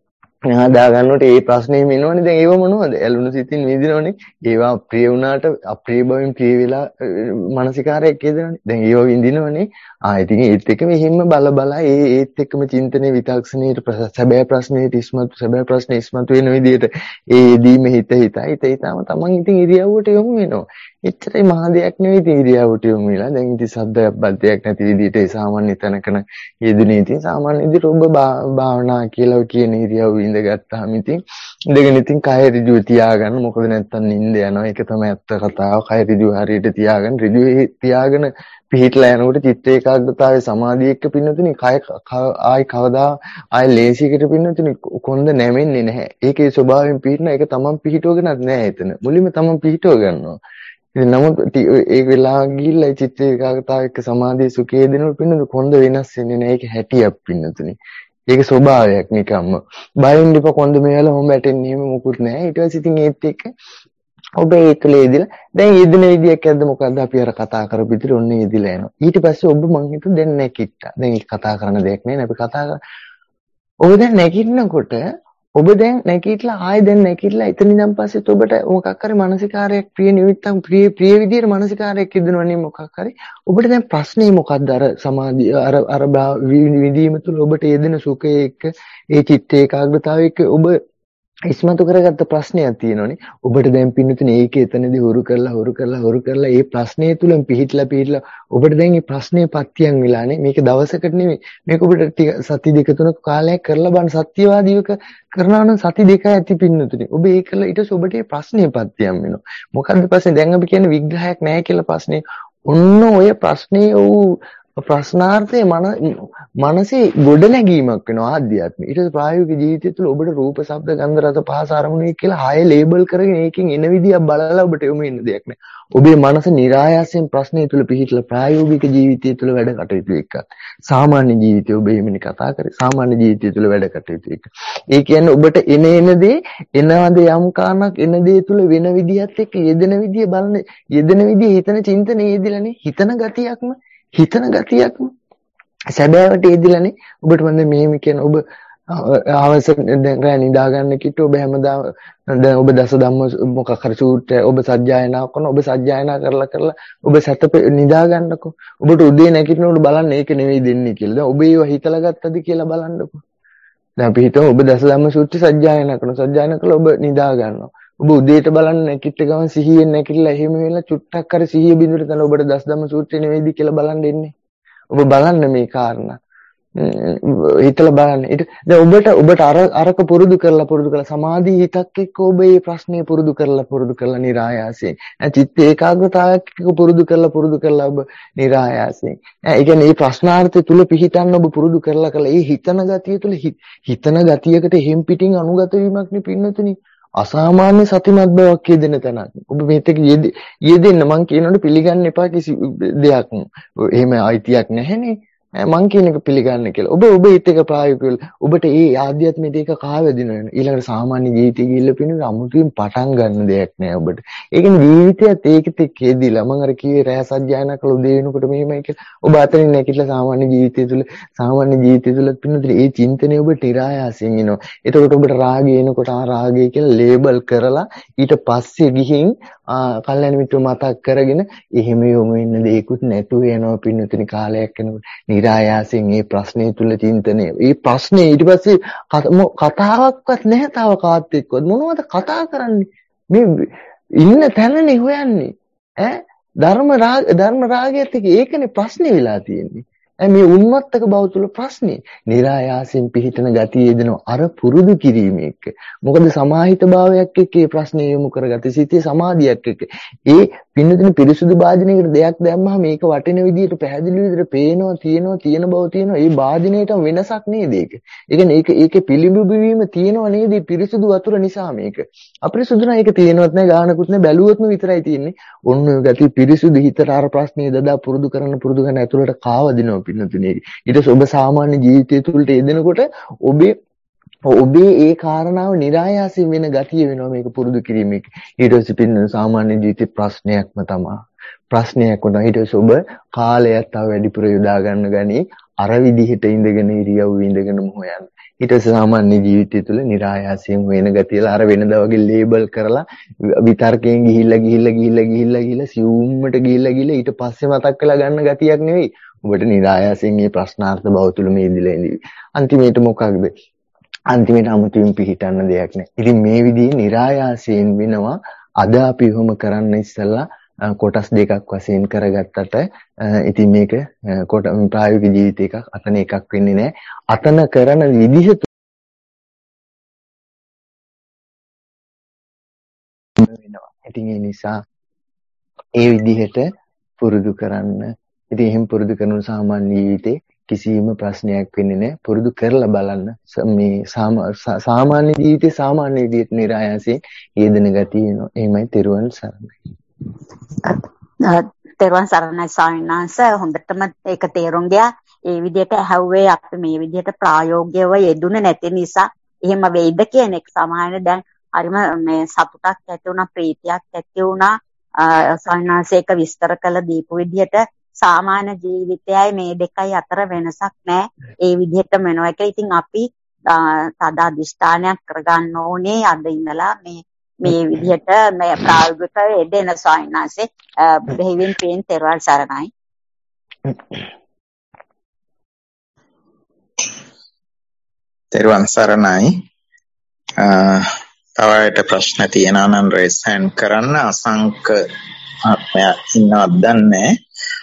හදා ගන්නකොට ඒ ප්‍රශ්නේ මෙනවනේ දැන් ඒව මොනවද ඇලුණු සිතින් විඳිනවනේ ඒවා ප්‍රිය වුණාට අප්‍රිය බවින් ප්‍රිය වෙලා මානසිකාරයක් යෙදෙනවනේ දැන් ඒව විඳිනවනේ ඉතින් ඒත් එක්ක මෙහෙම බල ඒත් එක්කම චින්තනයේ විතක්ෂණයේ සැබෑ ප්‍රශ්නයේ සැබෑ ප්‍රශ්නේ ඉස්මතු වෙන විදිහට ඒදීම හිතාම තමන් ඉතින් ඉරියව්වට යොමු වෙනවා එච්චරයි මහා දෙයක් නෙවෙයි ඉතින් ඉරියව්වට යොමු වෙලා දැන් ඉතින් සද්දයක් බද්දයක් නැති විදිහට ඒ සාමාන්‍ය තැනකන යෙදුනේ ඉතින් සාමාන්‍ය විදිහට ඔබ භාවනා කියලා කියන ඉරියව්ව ඉඳගත්තාම ඉතින් ඉඳගෙන ඉතින් කය ඍජුව තියාගන්න මොකද නැත්තම් නිින්ද යනවා ඒක තමයි ඇත්ත කතාව කය ඍජුව හරියට තියාගන්න ඍජුව තියාගෙන පිහිටලා යනකොට චිත්ත ඒකාග්‍රතාවයේ සමාධිය එක්ක පින්නතුනි කය ආයි කවදා ආයි ලේසියකට පින්නතුනි කොන්ද නැමෙන්නේ නැහැ ඒකේ ස්වභාවයෙන් පිහිටන ඒක තමන් පිහිටවගෙනත් නැහැ එතන මුලින්ම තමන් පිහිටව ගන්නවා ඉතින් නමුත් ඒ වෙලාව ගිහිල්ලා චිත්ත ඒකාග්‍රතාවය එක්ක සමාධිය සුඛය දෙනකොට පින්නතුනි කොන්ද වෙනස් වෙන්නේ නැහැ ඒක හැටියක් පින්නතුනි ඒක ස්වභාවයක් නිකම්ම බයින් දෙප කොන්ද මේවල හොම වැටෙන්නේ එහෙම මොකුත් නැහැ ඊට පස්සේ ඉතින් ඒත් එක්ක ඔබ ඒකල යෙදিলা දැන් යෙදෙන විදියක් ඇද්ද මොකද්ද අපි අර කතා කරපු විදිහට ඔන්න යෙදිලා යනවා ඊට පස්සේ ඔබ මං හිතුව දැන් නැකිට්ටා දැන් ඒක කතා කරන දෙයක් නෙවෙයි අපි කතා කර ඔබ දැන් නැකිටිනකොට ඔබ දැන් නැකිටලා ආයෙ දැන් නැකිටලා එතන ඉඳන් පස්සෙත් ඔබට මොකක් හරි මානසිකාරයක් ප්‍රිය නිමිත්තක් ප්‍රිය විදියට මානසිකාරයක් ඉදෙනවනේ මොකක් හරි ඔබට දැන් ප්‍රශ්නේ මොකද්ද අර සමාධිය අර විදීම තුළ ඔබට යෙදෙන සුඛය එක්ක ඒ චිත්ත ඒකාග්‍රතාවය එක්ක ඔබ ඉස්මතු කරගත්ත ප්‍රශ්නයක් තියෙනවනේ ඔබට දැන් පින්නතුනේ ඒක එතනදී හුරු කරලා ඒ ප්‍රශ්නේ තුලින් පිහිట్లా ඔබට දැන් මේ ප්‍රශ්නේ පත්‍යයන් වෙලානේ මේක දවසකට නෙමෙයි මේක ඔබට සති දෙක තුනක කාලයක් කරලා බලන්න සත්‍යවාදීව කරනවා නම් සති දෙක ඇති පින්නතුනේ ඔබ ඒක කළා ඊට පස්සේ ඔබට මේ ප්‍රශ්නේ පත්‍යයන් වෙනවා මොකද්ද ප්‍රශ්නේ දැන් අපි කියන්නේ විග්‍රහයක් නැහැ කියලා ප්‍රශ්නේ ඔන්න ඔය ප්‍රශ්නේ ප්‍රශ්නාර්ථයේ මනසේ ගොඩනැගීමක් වෙනවා ආධ්‍යාත්මික. ඊට පස්සේ ප්‍රායෝගික ජීවිතය තුළ ඔබට රූප, ශබ්ද, ගන්ධ, රස, පහස අරමුණේ කියලා හය ලේබල් කරගෙන ඒකෙන් එන විදියක් බලලා ඔබට යොමු වෙන්න දෙයක් නෑ. ඔබේ මනස નિરાයාසයෙන් ප්‍රශ්නේ තුළ පිහිටලා ප්‍රායෝගික ජීවිතය තුළ වැඩ කටයුතු එක්ක. සාමාන්‍ය ජීවිතය ඔබ එහෙමනේ කතා කරේ. සාමාන්‍ය ජීවිතය තුළ වැඩ කටයුතු එක්ක. ඒ කියන්නේ ඔබට එන දේ එනවාද යම් කාරණක් එන දේ තුළ වෙන විදිහත් එක්ක යෙදෙන විදිය බලන යෙදෙන විදිය හිතන චින්තනයේ යෙදিলাනේ හිතන ගතියක්ම සැබෑවට යෙදිලානේ ඔබට මම මෙහෙම කියන ඔබ අවසර දැන් රෑ නිදා ගන්න කිට්ට ඔබ හැමදාම දැන් ඔබ දස ධම්ම මොකක් හරි සූත්‍රය ඔබ සජ්ජායනා කරන ඔබ සජ්ජායනා කරලා ඔබ සැත නිදා ගන්නකෝ ඔබට උදේ නැගිටිනකොට බලන්න ඒක නෙවෙයි දෙන්නේ කියලා දැන් ඔබ ඒව හිතලා ගත්තද කියලා බලන්නකෝ දැන් අපි හිතමු ඔබ දස ධම්ම සූත්‍රය සජ්ජායනා කරලා ඔබ නිදා ගන්නවා ඔබ උදේට බලන්න නැගිට ගමන් සිහියෙන් නැගිටලා එහෙම වෙලා චුට්ටක් හරි සිහිය බිඳුවට තන ඔබට දස ධම්ම සූත්‍රය නෙවෙයිද කියලා බලන්න එන්නේ ඔබ බලන්න මේ කාරණා හිතලා බලන්න. දැන් ඔබට අරක පුරුදු කරලා සමාධි හිතක් එක්ක ඔබ මේ ප්‍රශ්නේ පුරුදු කරලා નિરાයාසයෙන්. චිත්ත ඒකාග්‍රතාවයක් එක්ක පුරුදු කරලා ඔබ નિરાයාසයෙන්. ඒ කියන්නේ මේ ප්‍රශ්නාර්ථය තුල පිහිටන්න ඔබ පුරුදු කරලා ඒ හිතන ගතිය තුල හිතන ගතියකට හිම් පිටින් අනුගත වීමක් නේ පින්නතුනි. අසාමාන්‍ය සතිමත් බවක් යෙදෙන තැනක්. ඔබ මේක යෙදෙන්න මං කියනකොට පිළිගන්න එපා කිසි දෙයක්. එහෙම අයිතියක් නැහැනේ. මං කියන එක පිළිගන්න කියලා. ඔබ ඒත් එක ප්‍රායෝගිකව ඔබට මේ ආධ්‍යාත්මික දෙක කාවැදින වෙන. ඊළඟට සාමාන්‍ය ජීවිතය ගිහිල්ලා පිනන අමුතුවෙන් පටන් ගන්න දෙයක් නෑ ඔබට. ඒ කියන්නේ ජීවිතයත් ඒකත් එක්ක යෙදිලා මං අර කිව්වේ රෑ සජ්ජායනා කළ උදේ වෙනකොට මෙහෙමයි කියලා. ඔබ අතරින් නැගිටලා සාමාන්‍ය ජීවිතය තුළ පින්නතුලේ ඒ චින්තනය ඔබට નિરાයාසයෙන් එනවා. එතකොට ඔබට රාගය එනකොට රාගය කියලා ලේබල් කරලා ඊට පස්සේ ගිහින් කල්යනා මිත්‍ර මතක් කරගෙන එහෙම යොමු වෙන්න දෙයක්වත් නැතුව යනවා පින්නතුනි කාලයක් යනකොට. નિરાයාසයෙන් මේ ප්‍රශ්නේ තුල චින්තනය. මේ ප්‍රශ්නේ ඊට පස්සේ කතාවක්වත් නැහැ තව කාත් එක්කවත්. මොනවද කතා කරන්නේ? මේ ඉන්න තැනනේ හොයන්නේ. ධර්ම රාගයත් එක්ක ඒකනේ ප්‍රශ්නේ වෙලා තියෙන්නේ. මේ උන්මත්තක බව තුළ ප්‍රශ්නේ. નિરાයාසයෙන් පිහිටන ගතිය යෙදෙන අර පුරුදු කිරීම එක්ක. මොකද සමාහිත භාවයක් එක්ක මේ ප්‍රශ්නේ යොමු කරගත්තේ සිතේ සමාධියක් එක්ක. ඒ පින්නදින පිරිසුදු භාජනයකට දෙයක් දැම්මම මේක වටින විදිහට පැහැදිලි විදිහට පේනවා තියෙන බව තියෙනවා. ඒ භාජනයට වෙනසක් නේද ඒක? ඒ කියන්නේ ඒකේ පිළිඹු වීම තියෙනව නේද? පිරිසුදු වතුර නිසා මේක. අපිරිසුදු නම් ඒක තියෙනවත් නෑ ගානකුත් නෑ බැලුවොත්ම විතරයි තියෙන්නේ. ඔන්න ඔය ගතිය පිරිසුදු හිතට අර ප්‍රශ්නේ දදා පුරුදු කරන ඇතුළට කාවදිනවා පින්නතුනේ. ඊට පස්සේ ඔබ සාමාන්‍ය ජීවිතය තුළට යෙදෙනකොට ඔබේ ඒ කාරණාව નિરાයාසයෙන් වෙන ගතිය වෙනවා මේක පුරුදු කිරීමේ. ඊට පස්සේ පින්න සාමාන්‍ය ජීවිතේ ප්‍රශ්නයක්ම තමයි. ප්‍රශ්නයක් වුණා. ඊට පස්සේ ඔබ කාලයක් තව වැඩිපුර යොදා ගන්න ගනි අර විදිහට ඉඳගෙන ඉරියව් ඉඳගෙනම හොයන්න. ඊට පස්සේ සාමාන්‍ය ජීවිතය තුළ નિરાයාසයෙන් වෙන ගතියලා අර වෙනදා වගේ ලේබල් කරලා විතර්කයෙන් ගිහිල්ලා සියුම්මට ගිහිල්ලා ඊට පස්සේ මතක් කරලා ගන්න ගතියක් නෙවෙයි. ඔබට નિરાයාසයෙන් මේ ප්‍රශ්නාර්ථ බව තුළ මේ ඉඳලා ඉඳි. අන්තිමේට මොකක්ද? අන්තිමේට අමුතුවෙන් පිළිහිටන්න දෙයක් නැහැ. ඉතින් මේ විදිහේ નિરાයාසයෙන් වෙනවා. අද අපි එහෙම කරන්න ඉස්සලා කොටස් දෙකක් වශයෙන් කරගත්තට ඉතින් මේක ප්‍රායෝගික ජීවිතයක අතන එකක් වෙන්නේ නැහැ. අතන කරන විදිහ වෙනවා. ඉතින් ඒ නිසා ඒ විදිහට පුරුදු කරන්න. ඉතින් එහෙම පුරුදු කරන සාමාන්‍ය ජීවිතේ කිසිම ප්‍රශ්නයක් වෙන්නේ නැහැ. පුරුදු කරලා බලන්න. මේ සාමාන්‍ය ජීවිතේ සාමාන්‍ය විදිහට નિરાයාසයෙන් යෙදෙන ගතිය එනවා. එහෙමයි තෙරුවන් සරණයි. තෙරුවන් සරණයි ස්වාමීන් වහන්සේ. හොඳටම ඒක තේරුම් ගියා. ඒ විදිහට ඇහුවේ අපි මේ විදිහට ප්‍රායෝගිකව යෙදුනේ නැති නිසා එහෙම වෙයිද කියන එක සමාහනේ දැන් හරිම මේ සතුටක් ඇති වුණා, ප්‍රීතියක් ඇති වුණා. ස්වාමීන් වහන්සේ ඒක විස්තර කළ දීපු විදිහට සාමාන්‍ය ජීවිතයයි මේ දෙකයි අතර වෙනසක් නැහැ. ඒ විදිහට වෙනවා එක. ඉතින් අපි තද අධිෂ්ඨානයක් කරගන්න ඕනේ අද ඉඳලා මේ විදිහට මේ ප්‍රායෝගිකව යෙදෙන ස්වාමීන් වහන්සේ දෙහිවින් පින් තෙරුවන් සරණයි. තෙරුවන් සරණයි. තවයට ප්‍රශ්න තියෙනවා නම් රේස් හෑන්ඩ් කරන්න. අසංක ආත්මය ඉන්නවද දන්නේ.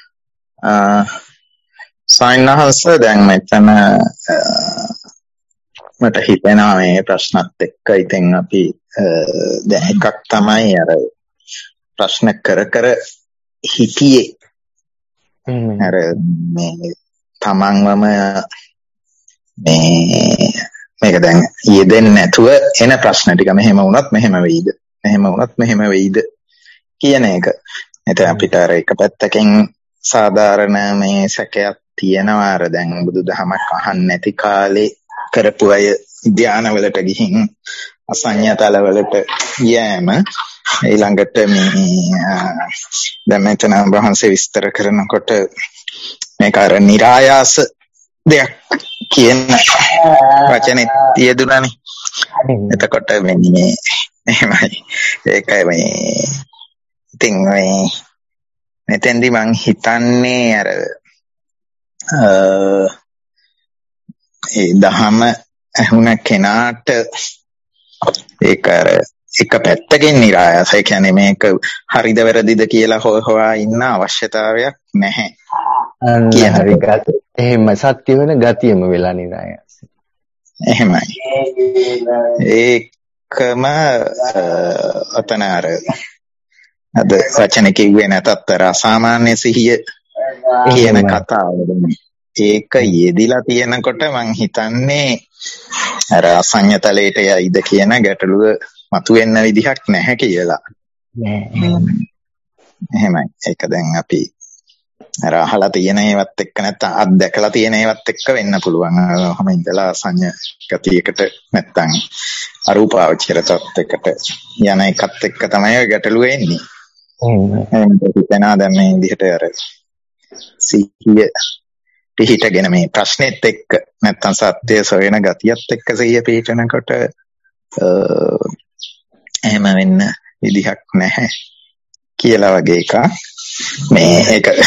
සයින්හස දැන් මෙතන මට හිතෙනවා මේ ප්‍රශ්නත් එක්ක ඉතින් අපි දැන් එකක් තමයි අර ප්‍රශ්න කර හිතියේ අර මේ තමන්වම මේක දැන් යෙදෙන්නේ නැතුව එන ප්‍රශ්න ටික මෙහෙම වුණත් මෙහෙම වෙයිද කියන එක. එතන අපිට අර එක පැත්තකින් සාධාරණ මේ සැකයක් තියෙනවා. අර දැන් බුදුදහමක් අහන්න නැති කාලේ කරපු අය ධානවලට ගිහින් අසඤ්ඤතලවලට යෑම. ඊළඟට මේ දැන් මෙතන වහන්සේ විස්තර කරනකොට මේක අර નિરાයාස දෙයක් කියන වචනේ තියදුනානේ. එතකොට මේ එහෙමයි. ඒකයි මේ ඉතින් මේ මෙතෙන්දි මං හිතන්නේ අර ඒ දහම ඇහුණ කෙනාට ඒක අර එක පැත්තකින් નિરાයාසයි. කියන්නේ මේක හරිද වැරදිද කියලා හොයා ඉන්න අවශ්‍යතාවයක් නැහැ කියන එක. එහෙම සත්‍ය වෙන ගතියම වෙලා નિરાයාසයි. එහෙමයි. ඒකම අතන අර අද වචන කිව්වේ නැතත් අර අසාමාන්‍ය සිහිය කියන කතාව. ඒක යෙදිලා තියෙනකොට මං හිතන්නේ අර අසඤ්ඤතලයට යයිද කියන ගැටලුව මතුවෙන්න විදිහක් නැහැ කියලා. එහෙමයි. ඒක දැන් අපි අර අහලා තියෙන ඒවත් එක්ක නැත්නම් අත්දැකලා තියෙන ඒවත් එක්ක වෙන්න පුළුවන්. ඔහම ඉඳලා අසඤ්ඤ ගතියකට නැත්නම් අරූපාවචර තත්යකට යන එකත් එක්ක තමයි ගැටලුව එන්නේ. දැන් මේ විදිහට අර සිහිය පිහිටගෙන මේ ප්‍රශ්නෙත් එක්ක නැත්තම් සත්‍ය සොයන ගතියත් එක්ක සිහිය පිහිටනකොට එහෙම වෙන්න විදිහක් නැහැ කියලා වගේ එකක්. මේ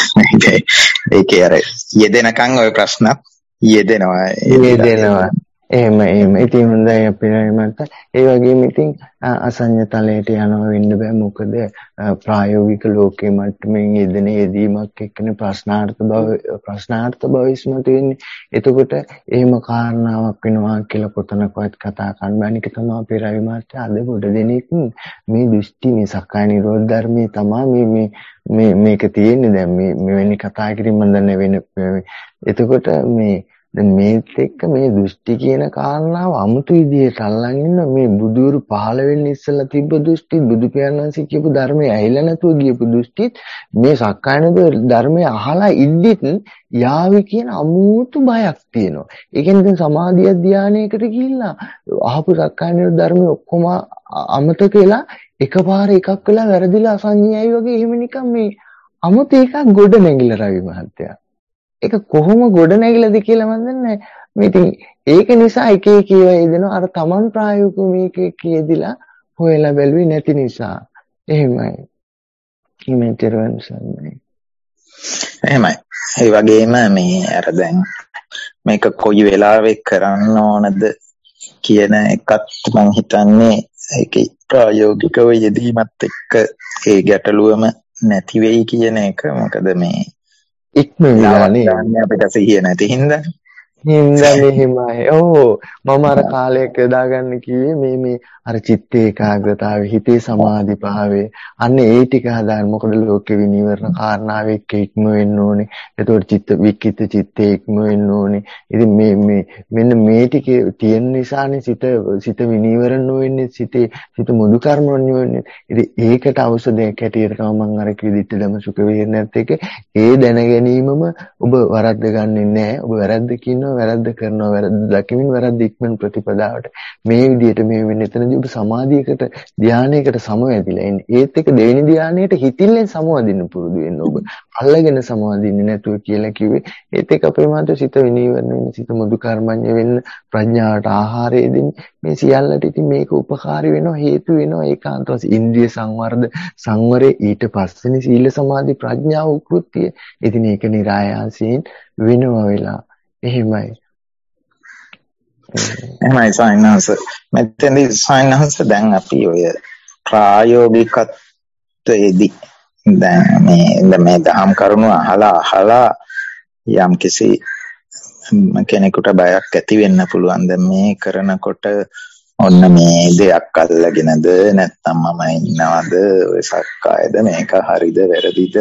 ඒකේ අර යෙදෙනකන් ওই ප්‍රශ්නත් යෙදෙනවා. එහෙම. ඉතින් හොඳයි අපේ මත. ඒ වගේම ඉතින් අසඤ්ඤ තලයට යනවා වෙන්න බෑ. මොකද ප්‍රායෝගික ලෝකයේ මට්ටමින් යෙදෙන යෙදීමක් එක්කනේ ප්‍රශ්නාර්ථ භව ඉස්මතු වෙන්නේ. එතකොට එහෙම කාරණාවක් වෙනවා කියලා කොතනකවත් කතා කරන්න බෑ. නික තමයි අපේ රවි මාත්‍යා අද ගොඩ දෙනෙක් මේ දෘෂ්ටි මේ සක්කාය නිරෝධ ධර්මයේ තමයි මේක තියෙන්නේ. දැන් මෙවැනි කතා කිරීම මම වෙන එතකොට මේත් එක්ක මේ දෘෂ්ටි කියන කාරණාව අමුතු විදිහට අල්ලන් ඉන්න මේ බුදුරු පහළ වෙන්න ඉස්සෙල්ලා තිබ්බ දෘෂ්ටි බුදු පියාණන්සේ කියපු ධර්මයේ ඇහිලා නැතුව ගියපු දෘෂ්ටිත් මේ සක්කායන ධර්මයේ අහලා ඉද්දිත් යාවි කියන අමුතු බයක් තියෙනවා. ඒ කියන්නේ දැන් සමාධිය ධානයකට ගිහිල්ලා අහපු සක්කායන ධර්මයේ ඔක්කොම අමතක වෙලා එකපාර එකක් වෙලා වැරදිලා අසංඥයයි වගේ එහෙම නිකන් මේ අමුතු එකක් ගොඩ නැගිලා රවි මහත්තයා. ඒක කොහොම ගොඩ නැගිලාද කියලා මම දන්නේ නැහැ. ඉතින් ඒක නිසා එක ඒවා එදෙනවා අර Taman ප්‍රායෝගිකව මේක කියදිලා හොයලා බැලුවේ නැති නිසා. එහෙමයි. කිමෙන්තරවන් සම්මයි. එහෙමයි. ඒ වගේම මේ අර දැන් මේක කොයි වෙලාවෙ කරන්න ඕනද කියන එකත් මම හිතන්නේ ඒකේ ප්‍රායෝගිකව යෙදීමත් එක්ක ඒ ගැටලුවම නැති වෙයි කියන එක. මොකද මේ ඉක්මනටනේ අපිට සිහිය නැති හින්දා මෙහෙමයි. ඔව් මම අර කාලයක් යොදාගන්න කිව්වේ මේ අර චිත්ත ඒකාග්‍රතාවය, හිතේ සමාධි භාවය. අන්න ඒ ටික හදාගන්න. මොකද ලෝකේ විනිවරණ කාරණාව එක්ක ඉක්ම වෙන්න ඕනේ. එතකොට චිත්ත වික්කිත චිත්තේ ඉක්ම වෙන්න ඕනේ. ඉතින් මෙන්න මේ ටික තියෙන නිසානේ සිත විනිවරණ වෙන්නේ, සිත මුදු කර්ම වෙන්නේ. ඉතින් ඒකට ඖෂධයක් හැටියට තමයි මම අර කිව්ව දිට්ඨි ධම්ම සුඛ විහරණයත් එක්ක ඒ දැන ගැනීමම ඔබ වරද්ද ගන්නෙ නැහැ. ඔබ වැරද්ද කියනවා, වැරද්ද කරනවා, වැරද්ද දකිමින් වැරද්ද ඉක්මන ප්‍රතිපදාවට මේ විදිහට මේ වෙන්නේ. එතනදී ඔබ සමාධියකට ධානයකට සමවැදිලා ඉන්නේ. ඒත් එක දෙවෙනි ධානයට හිතිල්ලෙන් සමවදින්න පුරුදු වෙන්න. ඔබ අල්ලගෙන සමවදින්නේ නැතුව කියලා කිව්වේ. ඒත් එක අපේ මාත සිත විනීවරණ වෙන, සිත මුදු කර්මඤ්ඤ වෙන්න, ප්‍රඥාවට ආහාරය දෙන්නේ. මේ සියල්ලට ඉතින් මේක උපකාරී වෙනවා, හේතු වෙනවා. ඒකාන්ත වශයෙන් ඉන්ද්‍රිය සංවරේ ඊට පස්සේනේ සීල සමාධි ප්‍රඥා උකෘතිය. ඉතින් ඒක નિરાයාසයෙන් වෙනවා වෙලා. එහෙමයි සයන්ස්. මෙතෙන්දී සයන්ස් දැන් අපි ඔය ප්‍රායෝගිකත්වයේදී දැන් මේ දහම් කරුණු අහලා යම් කිසි කෙනෙකුට බයක් ඇති වෙන්න පුළුවන්. දැන් මේ කරනකොට ඔන්න මේ දෙයක් අල්ලගෙනද නැත්නම් මම ඉන්නවද, ඔය සක්කායද, මේක හරිද වැරදිද,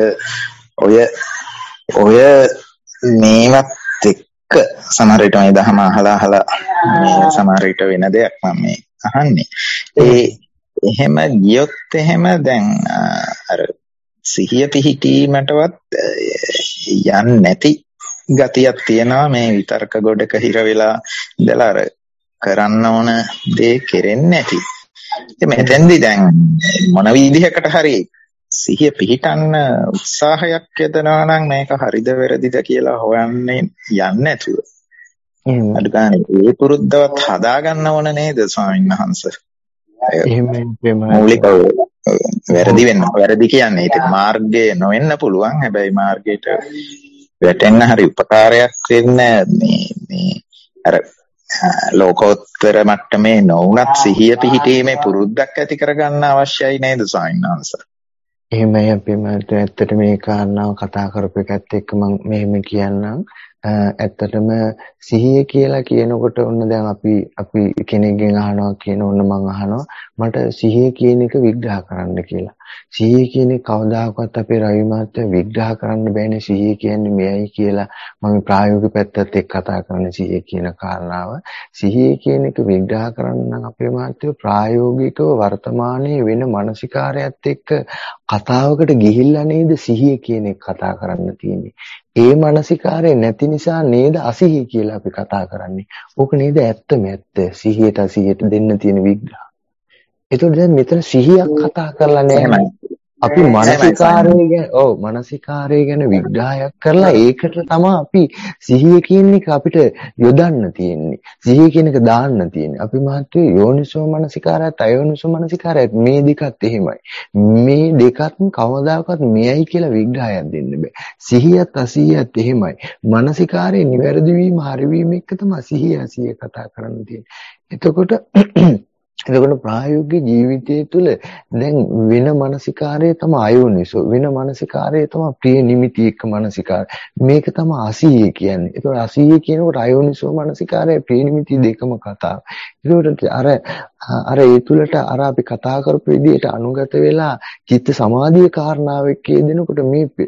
ඔය මේවත් සමහර විට මේ දහම අහලා මේ සමහර විට වෙන දෙයක් මම මේ අහන්නේ. එහෙම ගියොත් එහෙම දැන් අර සිහිය පිහිටීමටවත් යන්නේ නැති ගතියක් තියෙනවා. මේ විතර්ක ගොඩක හිර වෙලා ඉඳලා අර කරන්න ඕන දේ කෙරෙන්නේ නැති. ඉතින් මෙතෙන්දී දැන් මොන විදිහකට හරි සිහිය පිහිටන්න උත්සාහයක් යොදනවා නම් මේක හරිද වැරදිද කියලා හොයන්නේ යන්නේ නැතුව. අද ගානේ ඒ පුරුද්දවත් හදාගන්න ඕන නේද ස්වාමීන් වහන්සේ? මූලිකව වැරදි කියන්නේ ඒක මාර්ගයේ නොවෙන්න පුළුවන්. හැබැයි මාර්ගයට වැටෙන්න හරි උපකාරයක් වෙන්න මේ අර ලෝකෝත්තර මට්ටමේ නොවුනත් සිහිය පිහිටීමේ පුරුද්දක් ඇති කරගන්න අවශ්‍යයි නේද ස්වාමීන් වහන්සේ? එහෙමයි අපි මට ඇත්තට මේ කාරණාව කතා කරපු එකත් එක්ක මම මෙහෙම කියන්නම්. ඇත්තටම සිහිය කියලා කියනකොට ඔන්න දැන් අපි කෙනෙක්ගෙන් අහනවා කියන ඔන්න මම අහනවා මට සිහිය කියන එක විග්‍රහ කරන්න කියලා. සිහිය කියන්නේ කවදාකවත් අපේ රවි මහත්තයා විග්‍රහ කරන්න බෑනේ. සිහිය කියන්නේ මෙයයි කියලා මම ප්‍රායෝගික පැත්තත් එක්ක කතා කරන සිහිය කියන කාරණාව. සිහිය කියන එක විග්‍රහ කරන්න නම් අපේ මහත්තයෝ ප්‍රායෝගිකව වර්තමානයේ වෙන මානසිකාරයත් එක්ක කතාවකට ගිහිල්ලා නේද සිහිය කියන එක කතා කරන්න තියෙන්නේ. ඒ මානසිකාරය නැති නිසා නේද අසිහිය කියලා අපි කතා කරන්නේ. ඕක නේද ඇත්තම ඇත්ත. සිහියට අසිහියට දෙන්න තියෙන විග්‍රහ. ඒතකොට දැන් මෙතන සිහියක් කතා කරලා නැහැ. අපි මානසිකාරය ගැන විග්‍රහයක් කරලා ඒකට තමයි අපි සිහිය කියන එක අපිට යොදන්න තියෙන්නේ. සිහිය කියන එක දාන්න තියෙන්නේ. අපි මහත්වයේ යෝනිසෝ මනසිකාරයත් අයෝනිසෝ මනසිකාරයත් මේ දෙකත් එහෙමයි. මේ දෙකත් කවදාකවත් මෙයයි කියලා විග්‍රහයක් දෙන්න බෑ. සිහියත් අසිහියත් එහෙමයි. මනසිකාරයේ නිවැරදි වීම හරිවීම එක තමයි සිහිය අසිහිය කතා කරන්න තියෙන්නේ. එතකොට ප්‍රායෝගික ජීවිතය තුළ දැන් වෙන මානසිකාරය තමයි අයෝනිසෝ, වෙන මානසිකාරය තමයි ප්‍රිය නිමිති එක්ක මානසිකාරය. මේක තමයි අසීය කියන්නේ. ඒතකොට අසීය කියනකොට අයෝනිසෝ මානසිකාරය ප්‍රිය නිමිති දෙකම කතාව. ඒකට අර ඒ තුලට අර අපි කතා කරපු විදිහට අනුගත වෙලා චිත්ත සමාධිය කාරණාවක් කියනකොට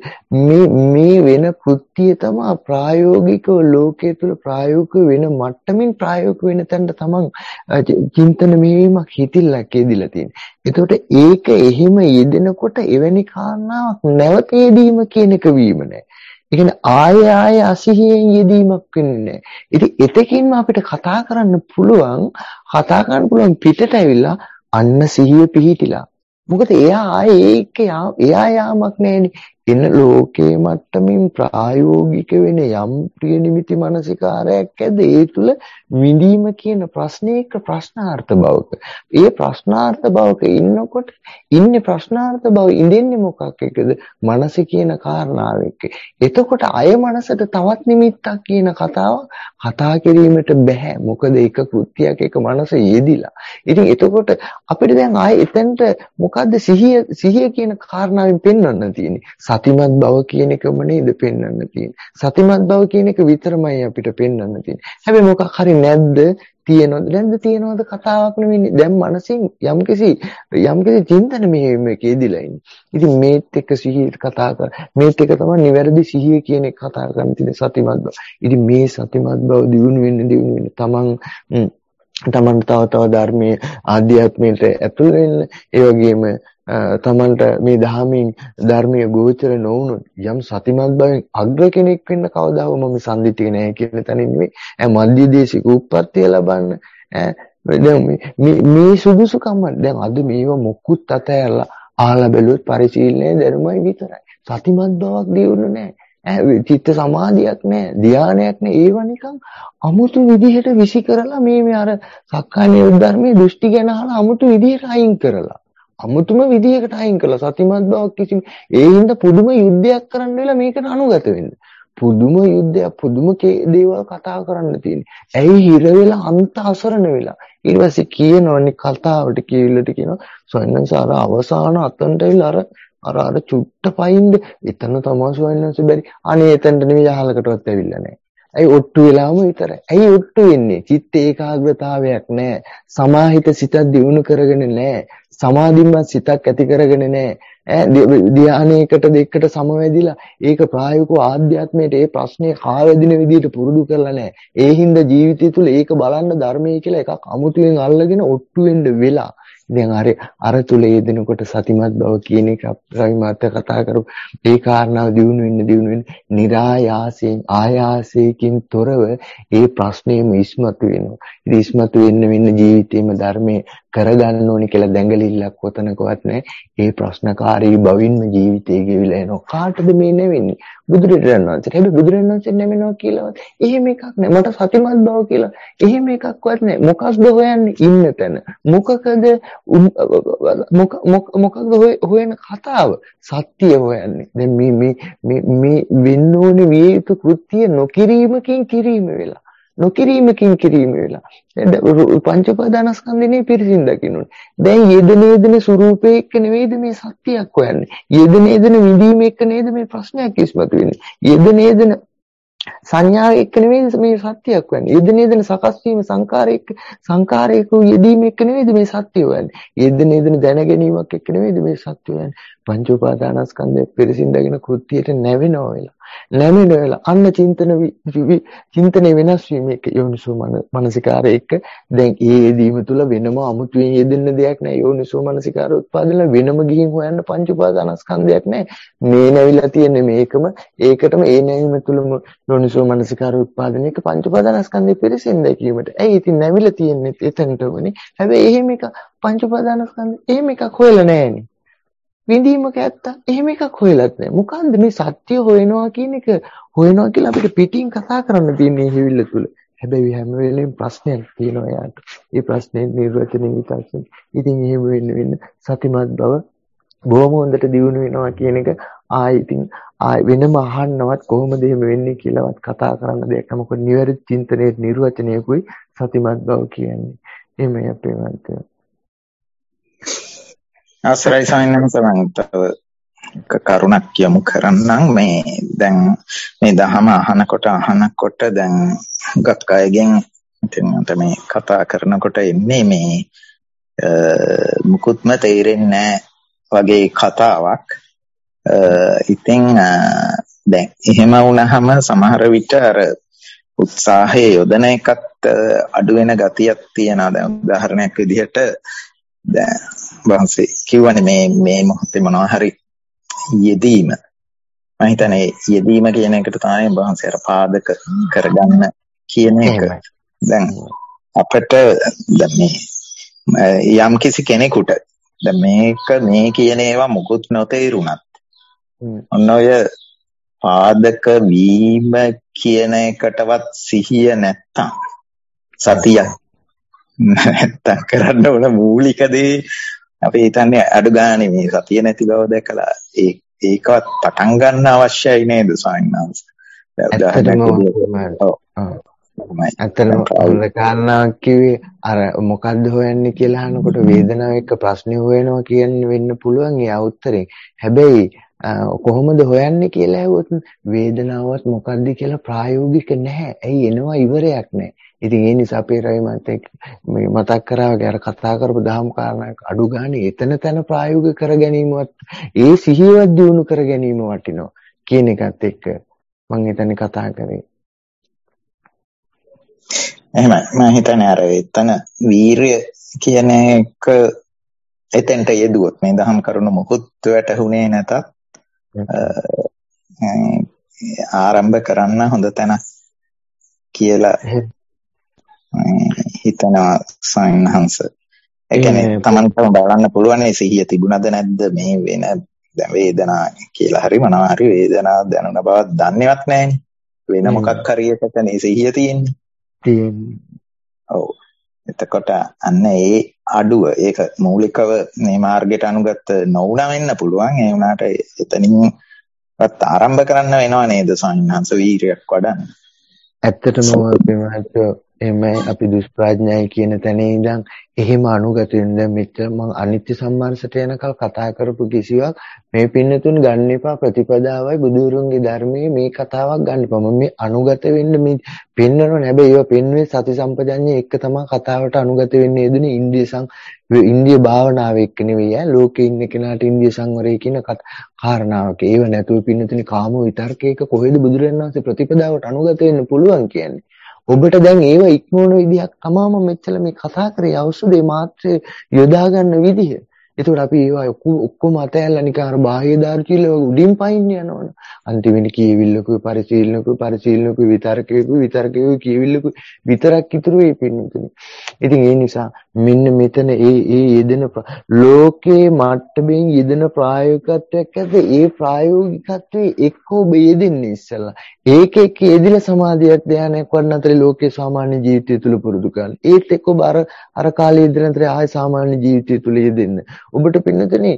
මේ වෙන කෘත්‍යය තමයි ප්‍රායෝගිකව ලෝකයේ තුල ප්‍රායෝගික වෙන මට්ටමින් ප්‍රායෝගික වෙන තැනට තමන් චින්තන මෙවීමක් හිතිල්ලක් යෙදිලා තියෙනවා. එතකොට ඒක එහෙම යෙදෙනකොට එවැනි කාරණාවක් නැවත යෙදීම කියන එක වීම නෑ. ඒ කියන්නේ ආය අසිහියෙන් යෙදීමක් වෙන්නේ නෑ. ඉතින් එතකින්ම අපිට කතා කරන්න පුළුවන් පිටට ඇවිල්ලා අන්න සිහිය පිහිටිලා. මොකද එයා යාමක් නෑනේ. එන ලෝකයේ මට්ටමින් ප්‍රායෝගික වෙන යම් ප්‍රිය නිමිති මානසිකාරයක් ඇද්ද ඒ තුල විඳීම කියන ප්‍රශ්නයක ප්‍රශ්නාර්ථ භවක. ඒ ප්‍රශ්නාර්ථ භවක ඉන්නකොට ඉන්නේ ප්‍රශ්නාර්ථ භව ඉඳින්නේ මොකක් එක්කද? මනස කියන කාරණාව එක්ක. එතකොට අය මනසට තවත් නිමිත්තක් කියන කතාව කතා කිරීමට බෑ. මොකද එක කෘත්‍යයක් එක මනස යෙදිලා. ඉතින් එතකොට අපිට දැන් ආයේ එතනට මොකද්ද සිහිය කියන කාරණාවෙන් පෙන්වන්න තියෙන්නේ. සතිමත් බව කියන එකම නේද පෙන්වන්න තියෙන්නේ. සතිමත් බව කියන එක විතරමයි අපිට පෙන්වන්න තියෙන්නේ. හැබැයි මොකක් හරි නැද්ද තියෙනවද කතාවක් නෙවෙයි. දැන් මනසින් යම්කිසි චින්තන මෙහෙයක යෙදිලා ඉන්නේ. ඉතින් මේත් එක්ක සිහිය කතා කර මේත් එක්ක තමයි නිවැරදි සිහිය කියන එක කතා කරන්න තියෙන සතිමත් බව. ඉතින් මේ සතිමත් බව දියුණු වෙන්න තමන් තව ධර්මයේ ආධ්‍යාත්මයට ඇතුල් වෙන්න ඒ වගේම තමන්ට මේ ධර්මයෙන් ධර්මයේ ගෝචර නොවුනොත් යම් සතිමත් බවෙන් අග්‍ර කෙනෙක් වෙන්න කවදාවත් මම සම්දිටික නෑ කියන තැනින් නෙවෙයි. මධ්‍ය දේශික උප්පත්තිය ලබන්න දැන් මේ සුදුසුකම දැන් අද මේව මොකුත් අතහැරලා ආලා බැලුවොත් පරිශීලනයේ ධර්මයි විතරයි. සතිමත් බවක් දියුණු නෑ. චිත්ත සමාධියක් නෑ, ධානයක් නෑ. ඒව නිකන් අමුතු විදිහට විසි කරලා මේ අර සක්කාය නිරෝධ ධර්මයේ දෘෂ්ටි ගැන අහලා අමුතු විදිහට අයින් කරලා. අමුතුම විදිහකට අයින් කළා. සතිමත් බවක් කිසිම ඒ හින්දා පුදුම යුද්ධයක් කරන්න වෙලා මේකට අනුගත වෙන්න. පුදුම යුද්ධයක් පුදුම දේවල් කතා කරන්න තියෙන්නේ. ඇයි හිර වෙලා අන්ත අසරණ වෙලා. ඊට පස්සේ කියනවනේ කතාවට කියනවා සොයන්නස අර අවසාන අතන්ට ඇවිල්ලා අර චුට්ට පයින්ද එතන තමයි සොයන්නස බැරි. අනේ එතනට නෙවෙයි අහලකටවත් ඇවිල්ලා නැහැ. ඇයි ඔට්ටු වෙලාම විතරයි. ඇයි ඔට්ටු වෙන්නේ? චිත්ත ඒකාග්‍රතාවයක් නැහැ. සමාහිත සිතක් දියුණු කරගෙන නැහැ. සමාධිමත් සිතක් ඇති කරගෙන නැහැ. ධානයකට දෙකට සමවැදිලා ඒක ප්‍රායෝගිකව ආධ්‍යාත්මයට ඒ ප්‍රශ්නේ කාවැදින විදිහට පුරුදු කරලා නැහැ. ඒ හින්දා ජීවිතය තුළ ඒක බලන්න ධර්මයේ කියලා එකක් අමුතුවෙන් අල්ලගෙන ඔට්ටු වෙන්න වෙලා. දැන් අර තුල යෙදෙනකොට සතිමත් බව කියන එක අපි මාත් කතා කරමු. ඒ කාරණාව දිනු වෙන්න નિરાයාසයෙන් ආයාසයෙන් තොරව ඒ ප්‍රශ්නේම ඉස්මතු වෙනවා. ඉතින් ඉස්මතු වෙන්න ජීවිතේම ධර්මයේ කරගන්න ඕනි කියලා දැඟලිල්ලක් කොතනකවත් නැහැ. ඒ ප්‍රශ්නකාරී බවින්ම ජීවිතේ ගෙවිලා එනවා. කාටද මේ නෙවෙන්නේ? බුදුරජාණන් වහන්සේ. හැබැයි බුදුරජාණන් වහන්සේ නැමෙනවා කියලාවත් එහෙම එකක් නැහැ. මට සතිමත් බව කියලා එහෙම එකක්වත් නැහැ. මොකක්ද හොයන්නේ ඉන්න තැන? මොකක්ද හොයන කතාව? සත්‍ය හොයන්නේ. දැන් මේ වෙන්න ඕනේ විය යුතු කෘත්‍ය නොකිරීමකින් කිරීම වෙලා. පංච උපාදානස්කන්ධනේ පිරිසින් දකින්නුනේ. දැන් යෙදෙන ස්වરૂපේ එක්ක නෙවෙයිද මේ සත්‍යයක් හොයන්නේ. යෙදෙන විඳීම එක්ක නේද මේ ප්‍රශ්නයක් ඉස්මතු වෙන්නේ. යෙදෙන සංඥාව එක්ක නෙවෙයි මේ සත්‍යයක් වෙන්නේ. යෙදෙන සකස් වීම සංකාරයක යෙදීම එක්ක නෙවෙයිද මේ සත්‍ය වෙන්නේ. යෙදෙන දැන ගැනීමක් එක්ක නෙවෙයිද මේ සත්‍ය වෙන්නේ. පංච උපාදානස්කන්ධය පිරිසිඳගෙන කෘත්‍යයට නැවෙනවා අන්න චින්තනේ වෙනස් වීම එක යෝනිසෝ මනසිකාරය එක්ක දැන් ඒ යෙදීම තුල වෙනම අමුතුවෙන් යෙදෙන්න දෙයක් නැහැ. යෝනිසෝ මනසිකාරය උත්පාදන වෙනම ගිහින් හොයන්න පංච උපාදානස්කන්ධයක් නැහැ. මේ නැවිලා තියෙන්නේ මේකම ඒකටම ඒ නැවීම තුලම යෝනිසෝ මනසිකාරය උත්පාදනයක පංච උපාදානස්කන්ධය පිරිසින් දැකීමට. ඇයි ඉතින් නැවිලා තියෙන්නේ එතනට වනේ. හැබැයි එහෙම එක පංච උපාදානස්කන්ධය එහෙම එකක් හොයලා නැහැනේ. විඳීමක ඇත්ත. එහෙම එකක් හොයලත් නැහැ. මොකන්ද මේ සත්‍ය හොයනවා කියන එක හොයනවා කියලා අපිට පිටින් කතා කරන්න තියෙන්නේ හිවිල්ල තුල. හැබැයි හැම වෙලෙම ප්‍රශ්නයක් තියෙනවා යාට. ඒ ප්‍රශ්නේ නිර්වචනය විතරයි. ඉතින් එහෙම වෙන්න සතිමත් බව බොහොම හොඳට දියුණු වෙනවා කියන එක ඉතින් වෙනම අහන්නවත් කොහොමද එහෙම වෙන්නේ කියලාවත් කතා කරන්න දෙයක් නැහැ. මොකද නිවැරදි චින්තනයේ නිර්වචනයකුයි සතිමත් බව කියන්නේ. එහෙමයි අපේ මන්ත්‍රය. ආශ්‍රයි සමින්නන්තව කරුණක් කියමු කරන්නම් මේ දැන් මේ දහම අහනකොට දැන් ගත් අයගෙන් ඉතින් මේ කතා කරනකොට එන්නේ මේ මුකුත්ම තේරෙන්නේ වගේ කතාවක්. ඉතින් දැන් එහෙම වුණාම සමහර විට අර උත්සාහයේ යොදන එකත් අඩු වෙන ගතියක් තියෙනවා. දැන් උදාහරණයක් විදිහට දැන් වහන්සේ කියවනේ මේ මොහොතේ මොනවා හරි යෙදීම. මම හිතන්නේ යෙදීම කියන එකට තමයි වහන්සේ අර පාදක කරගන්න කියන එක. දැන් අපිට දැන් මේ යම් කිසි කෙනෙකුට දැන් මේ කියන ඒවා මුකුත් නොතේරුණත් ඔන්න ඔය පාදක වීම කියන එකටවත් සිහිය නැත්තම් සතිය නැත්තම් කරන්න ඕන මූලික දේ අපි හිතන්නේ අඩු ගානේ මේ සතිය නැති බව දැකලා ඒකවත් පටන් ගන්න අවශ්‍යයි නේද ස්වාමීන් වහන්සේ? ඇත්තටම හොඳ කාරණාවක් කිව්වේ අර මොකද්ද හොයන්නේ කියලා අහනකොට වේදනාව එක්ක ප්‍රශ්නේ හොයනවා කියන්නේ වෙන්න පුළුවන් ඒ උත්තරේ. හැබැයි කොහොමද හොයන්නේ කියලා ඇහුවොත් වේදනාවත් මොකද්ද කියලා ප්‍රායෝගික නැහැ. ඇයි එනවා ඉවරයක් නැහැ. ඉතින් ඒ නිසා අපේ රවිමත් මේ මතක් කරා වගේ අර කතා කරපු දහම් කාරණාවක් අඩු ගානේ එතන තන ප්‍රායෝගික කර ගැනීමවත් ඒ සිහියවත් දියුණු කර ගැනීම වටිනවා කියන එකත් එක්ක මම එතන කතා කරේ. එහෙමයි මම හිතන්නේ අර එතන වීරිය කියන එක එතෙන්ට යෙදුවොත් මේ දහම් කරුණ මොකුත් වැටහුනේ නැතත් ආරම්භ කරන්න හොඳ තැන කියලා හිතනවා සයින්හන්ස. ඒ කියන්නේ Tamanටම බලන්න පුළුවන් මේ සිහිය තිබුණද නැද්ද මේ වෙන වේදනා කියලා හරි මොනවා හරි වේදනා දැනුණ බවක් දන්නේවත් නැහැනේ. වෙන මොකක් හරි එකකනේ සිහිය තියෙන්නේ. ඔව්. එතකොට අන්න ඒ අඩුව ඒක මූලිකව මේ මාර්ගයට අනුගත නොවුණා වෙන්න පුළුවන්. ඒ වුණාට එතනින්වත් ආරම්භ කරන්න වෙනව නේද සම්හංශ වීරියක් වඩන්න. ඇත්තටම එමේ අපි දුෂ්ප්‍රඥයි කියන තැන ඉඳන් එහෙම අනුගත වෙන දැන් මෙච්චර මම අනිත්‍ය සම්මානසට යනකල් කතා කරපු කිසිවක් මේ පින්නතුන් ගන්න එපා ප්‍රතිපදාවයි බුදුරුන්ගේ ධර්මයේ මේ කතාවක් ගන්න එපා. මම මේ අනුගත වෙන්න මේ පෙන්නනවනේ. හැබැයි ඒවා පෙන්වෙන්නේ සති සම්පජඤ්ඤය එක්ක තමයි කතාවට අනුගත වෙන්නේ යෙදුනේ ඉන්ද්‍රිය භාවනාව එක්ක නෙවෙයි ඈ ලෝකේ ඉන්න කෙනාට ඉන්ද්‍රිය සංවරය කියන කාරණාවක. ඒව නැතුව පින්නතුනි කාම විතර්කයක කොහෙද බුදුරජාණන් වහන්සේ ප්‍රතිපදාවට අනුගත වෙන්න පුළුවන් කියන්නේ. ඔබට දැන් ඒව ඉක්මවන විදිහක් තමාම මෙච්චර මේ කතා කරේ ඖෂධේ මාත්‍රේ යොදා ගන්න විදිහ. ඒකට අපි ඒවා ඔක්කොම අතහැරලා නිකන් අර බාහ්‍ය දාර්ශනික උඩින් පයින් යනවනේ. අන්තිමට කියවිල්ලකුයි පරිශීලනකුයි විතර්කයකුයි කියවිල්ලකුයි විතරක් ඉතුරු වෙයි පින්නතුනි. ඉතින් ඒ නිසා මෙන්න මෙතන ඒ යෙදෙන ලෝකේ මට්ටමින් යෙදෙන ප්‍රායෝගිකත්වයක් ඇද්ද ඒ ප්‍රායෝගිකත්වයේ එක්ක ඔබ යෙදෙන්නේ ඉස්සෙල්ලා. ඒක එක්ක යෙදිලා සමාධියක් ධානයක් වඩන අතරේ ලෝකේ සාමාන්‍ය ජීවිතය තුල පුරුදු කරන්න. ඒත් එක්ක ඔබ අර කාලේ ඉඳන් අතරේ ආය සාමාන්‍ය ජීවිතය තුල යෙදෙන්න. ඔබට පින්නතනේ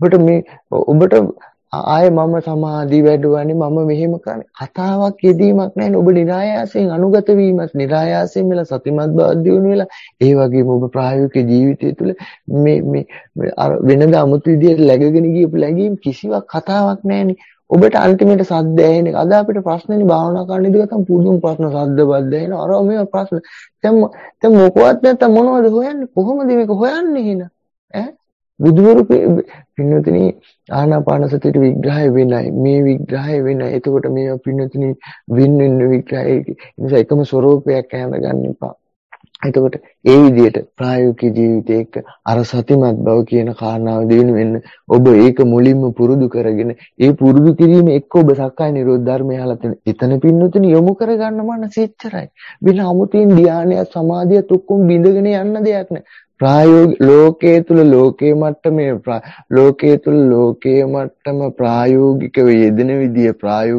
ඔබට ආයේ මම සමාධි වැඩුවානේ මම මෙහෙම කරන්නේ කතාවක් යෙදීමක් නැහැ. ඔබ නිරායාසයෙන් අනුගත වීමත් නිරායාසයෙන් වෙලා සතිමත් බව දියුණු වෙලා ඒ වගේම ඔබ ප්‍රායෝගික ජීවිතය තුළ මේ වෙනදා අමුතු විදියට läගගෙන ගියපු läගීම් කිසිවක් කතාවක් නැහැනේ. ඔබට අන්තිමේට සද්ද ඇහෙන එක. අද අපිට ප්‍රශ්නනේ භාවනා කරන්න ඉඳගත්තම පුදුම ප්‍රශ්න සද්ද බද්ද ඇහෙන. අර මේ ප්‍රශ්න. දැන් මොකවත් නැත්තම් මොනවද හොයන්නේ? කොහොමද මේක හොයන්නේ එහෙනම්? ඈ බුදුවරු පින්නතුනි ආනාපාන සතියට විග්‍රහය වෙනයි. මේ විග්‍රහය වෙනයි. එතකොට මේ පින්නතුනි වෙන විග්‍රහය නිසා එකම ස්වરૂපයක් හඳගන්න එපා. එතකොට ඒ විදිහට ප්‍රායෝගික ජීවිතයක අර සතිමත් බව කියන කාරණාව දිනු වෙන්න ඔබ ඒක මුලින්ම පුරුදු කරගෙන ඒ පුරුදු කිරීම එක්ක ඔබ සක්කාය නිරෝධ ධර්මය අහලා තියෙන. එතන පින්නතුනි යොමු කරගන්න මනස එච්චරයි. වෙන 아무තින් ධානය සමාධියත් ඔක්කොම බිඳගෙන යන්න දෙයක් නැහැ. ලෝකයේ තුල ලෝකයේ මට්ටම ප්‍රායෝගිකව යෙදෙන විදිය